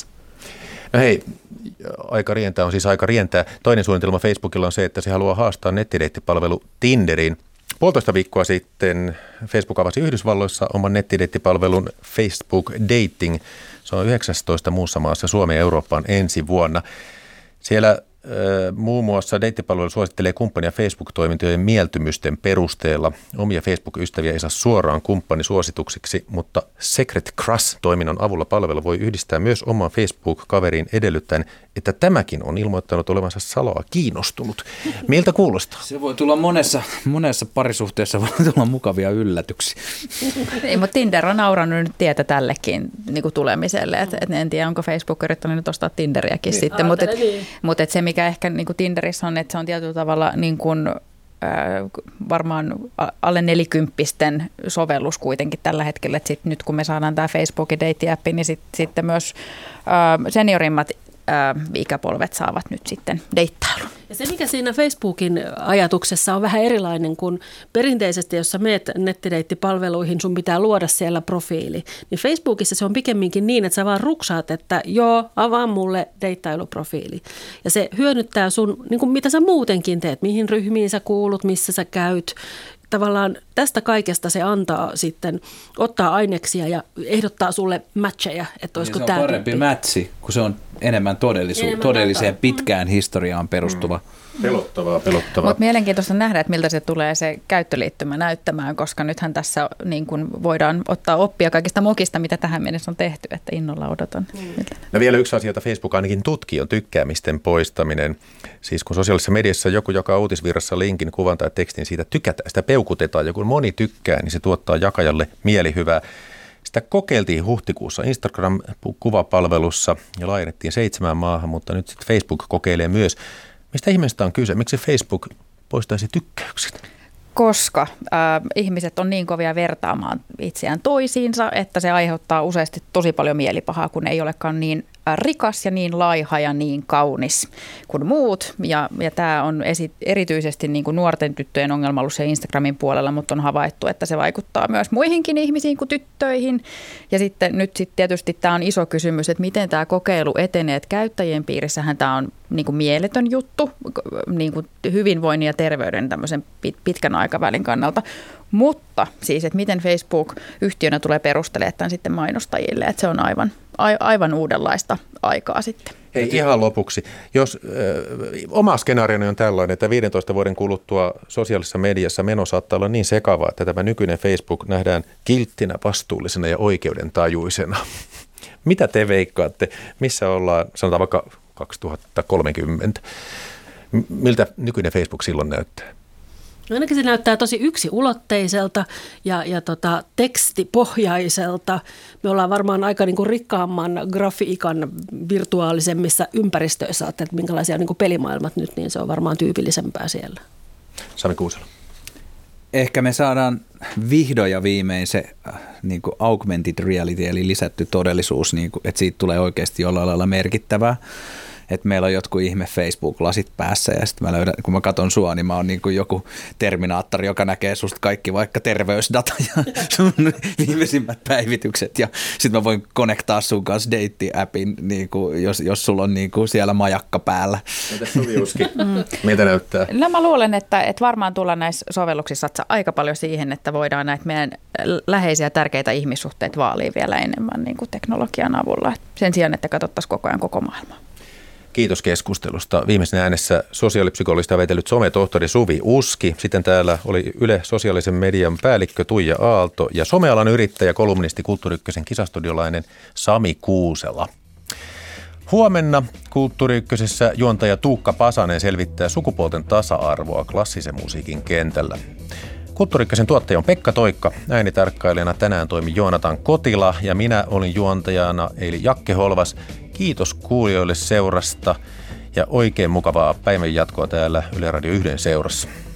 No hei, aika rientää on siis aika rientää. Toinen suunnitelma Facebookilla on se, että se haluaa haastaa nettideittipalvelu Tinderiin. Puolitoista viikkoa sitten Facebook avasi Yhdysvalloissa oman nettideittipalvelun Facebook Dating. Se on yhdeksästoista muussa maassa Suomeen ja Eurooppaan ensi vuonna. Siellä muun muassa deittipalvelu suosittelee kumppania Facebook-toimintojen mieltymysten perusteella. Omia Facebook-ystäviä ei saa suoraan kumppanisuosituksiksi, mutta Secret Crush-toiminnon avulla palvelu voi yhdistää myös omaan Facebook-kaveriin edellyttäen, että tämäkin on ilmoittanut olevansa salaa kiinnostunut. Miltä kuulostaa? Se voi tulla monessa, monessa parisuhteessa voi tulla mukavia yllätyksiä. Ei, mutta Tinder on naurannut nyt tietä tällekin niin kuin tulemiselle. Et, et en tiedä, onko Facebook yrittänyt nyt ostaa Tinderiäkin niin, sitten, mutta niin. mut se mikä ehkä niin kuin Tinderissä on, että se on tietyllä tavalla niin kuin, äh, varmaan alle nelikymppisten sovellus kuitenkin tällä hetkellä. Että sit nyt kun me saadaan tämä Facebookin date-appi, niin sit, sitten myös äh, seniorimmat äh, ikäpolvet saavat nyt sitten deittailun. Ja se, mikä siinä Facebookin ajatuksessa on vähän erilainen kuin perinteisesti, jos sä meet nettideittipalveluihin, sun pitää luoda siellä profiili. Niin Facebookissa se on pikemminkin niin, että sä vaan ruksaat, että joo, avaa mulle deittailuprofiili. Ja se hyödyttää sun, niin kuin mitä sä muutenkin teet, mihin ryhmiin sä kuulut, missä sä käyt. Tavallaan tästä kaikesta se antaa sitten, ottaa aineksia ja ehdottaa sulle matcheja, että olisiko niin tämä se on parempi matchi, kun se on enemmän, todellisu- enemmän todelliseen dataa. Pitkään historiaan perustuva. Mm. Pelottavaa, pelottavaa. Mutta mielenkiintoista nähdä, että miltä se tulee se käyttöliittymä näyttämään, koska nythän tässä niin kun voidaan ottaa oppia kaikista mokista, mitä tähän mennessä on tehty, että innolla odotan. Mm. No vielä yksi asia, jota Facebook ainakin tutkii, on tykkäämisten poistaminen. Siis kun sosiaalisessa mediassa joku jakaa uutisvirrassa linkin, kuvan tai tekstin, siitä tykätään, sitä peukutetaan, ja kun moni tykkää, niin se tuottaa jakajalle mielihyvää. Sitä kokeiltiin huhtikuussa Instagram-kuvapalvelussa ja laajennettiin seitsemään maahan, mutta nyt sitten Facebook kokeilee myös. Mistä ihmeestä on kyse? Miksi Facebook poistaisi tykkäykset? Koska äh, ihmiset on niin kovia vertaamaan itseään toisiinsa, että se aiheuttaa useasti tosi paljon mielipahaa, kun ei olekaan niin rikas ja niin laiha ja niin kaunis kuin muut. Ja, ja tämä on esi- erityisesti niin kuin nuorten tyttöjen ongelma ollut se Instagramin puolella, mutta on havaittu, että se vaikuttaa myös muihinkin ihmisiin kuin tyttöihin. Ja sitten nyt sitten tietysti tämä on iso kysymys, että miten tämä kokeilu etenee. Että käyttäjien piirissähän tämä on niin kuin mieletön juttu niin kuin hyvinvoinnin ja terveyden tämmöisen pitkän aikavälin kannalta. Mutta siis, että miten Facebook yhtiönä tulee perustelemaan tämän sitten mainostajille, että se on aivan, aivan uudenlaista aikaa sitten. Hei, ihan lopuksi. Jos ö, oma skenaarioni on tällainen, että viidentoista vuoden kuluttua sosiaalisessa mediassa meno saattaa olla niin sekava, että tämä nykyinen Facebook nähdään kilttinä, vastuullisena ja oikeudentajuisena. Mitä te veikkaatte? Missä ollaan, sanotaan vaikka kaksituhattakolmekymmentä? Miltä nykyinen Facebook silloin näyttää? No ainakin se näyttää tosi yksiulotteiselta ja, ja tota, tekstipohjaiselta. Me ollaan varmaan aika niin kuin rikkaamman grafiikan virtuaalisemmissa ympäristöissä, että minkälaisia on niin kuin pelimaailmat nyt, niin se on varmaan tyypillisempää siellä. Sami Kuusela. Ehkä me saadaan vihdoin ja viimein se niin kuin augmented reality, eli lisätty todellisuus, niin kuin, että siitä tulee oikeasti jollain lailla merkittävää. Että meillä on jotkut ihme Facebook-lasit päässä ja sitten mä löydän, kun mä katson sua, niin mä oon niin kuin joku terminaattori, joka näkee susta kaikki vaikka terveysdata ja sun viimeisimmät päivitykset. Ja sitten mä voin connectaa sun kanssa date-appin, niin kuin, jos, jos sulla on niin kuin siellä majakka päällä. Mitäs Suvi Uski? Miltä näyttää? No mä luulen, että, että varmaan tullaan näissä sovelluksissa satsaa aika paljon siihen, että voidaan näitä meidän läheisiä tärkeitä ihmissuhteita vaalia vielä enemmän niin kuin teknologian avulla. Sen sijaan, että katsottaisiin koko ajan koko maailmaa. Kiitos keskustelusta. Viimeisen äänessä sosiaalipsykologista vetellyt sometohtori Suvi Uski. Sitten täällä oli Yle sosiaalisen median päällikkö Tuija Aalto ja somealan yrittäjä, kolumnisti Kulttuuri Ykkösen kisastudiolainen Sami Kuusela. Huomenna Kulttuuri Ykkösessä juontaja Tuukka Pasanen selvittää sukupuolten tasa-arvoa klassisen musiikin kentällä. Kulttuuri Ykkösen tuottaja on Pekka Toikka. Äänitarkkailijana tänään toimi Joonatan Kotila ja minä olin juontajana eli Jakke Holvas. Kiitos kuulijoille seurasta ja oikein mukavaa päivän jatkoa täällä Yle Radio yhden seurassa.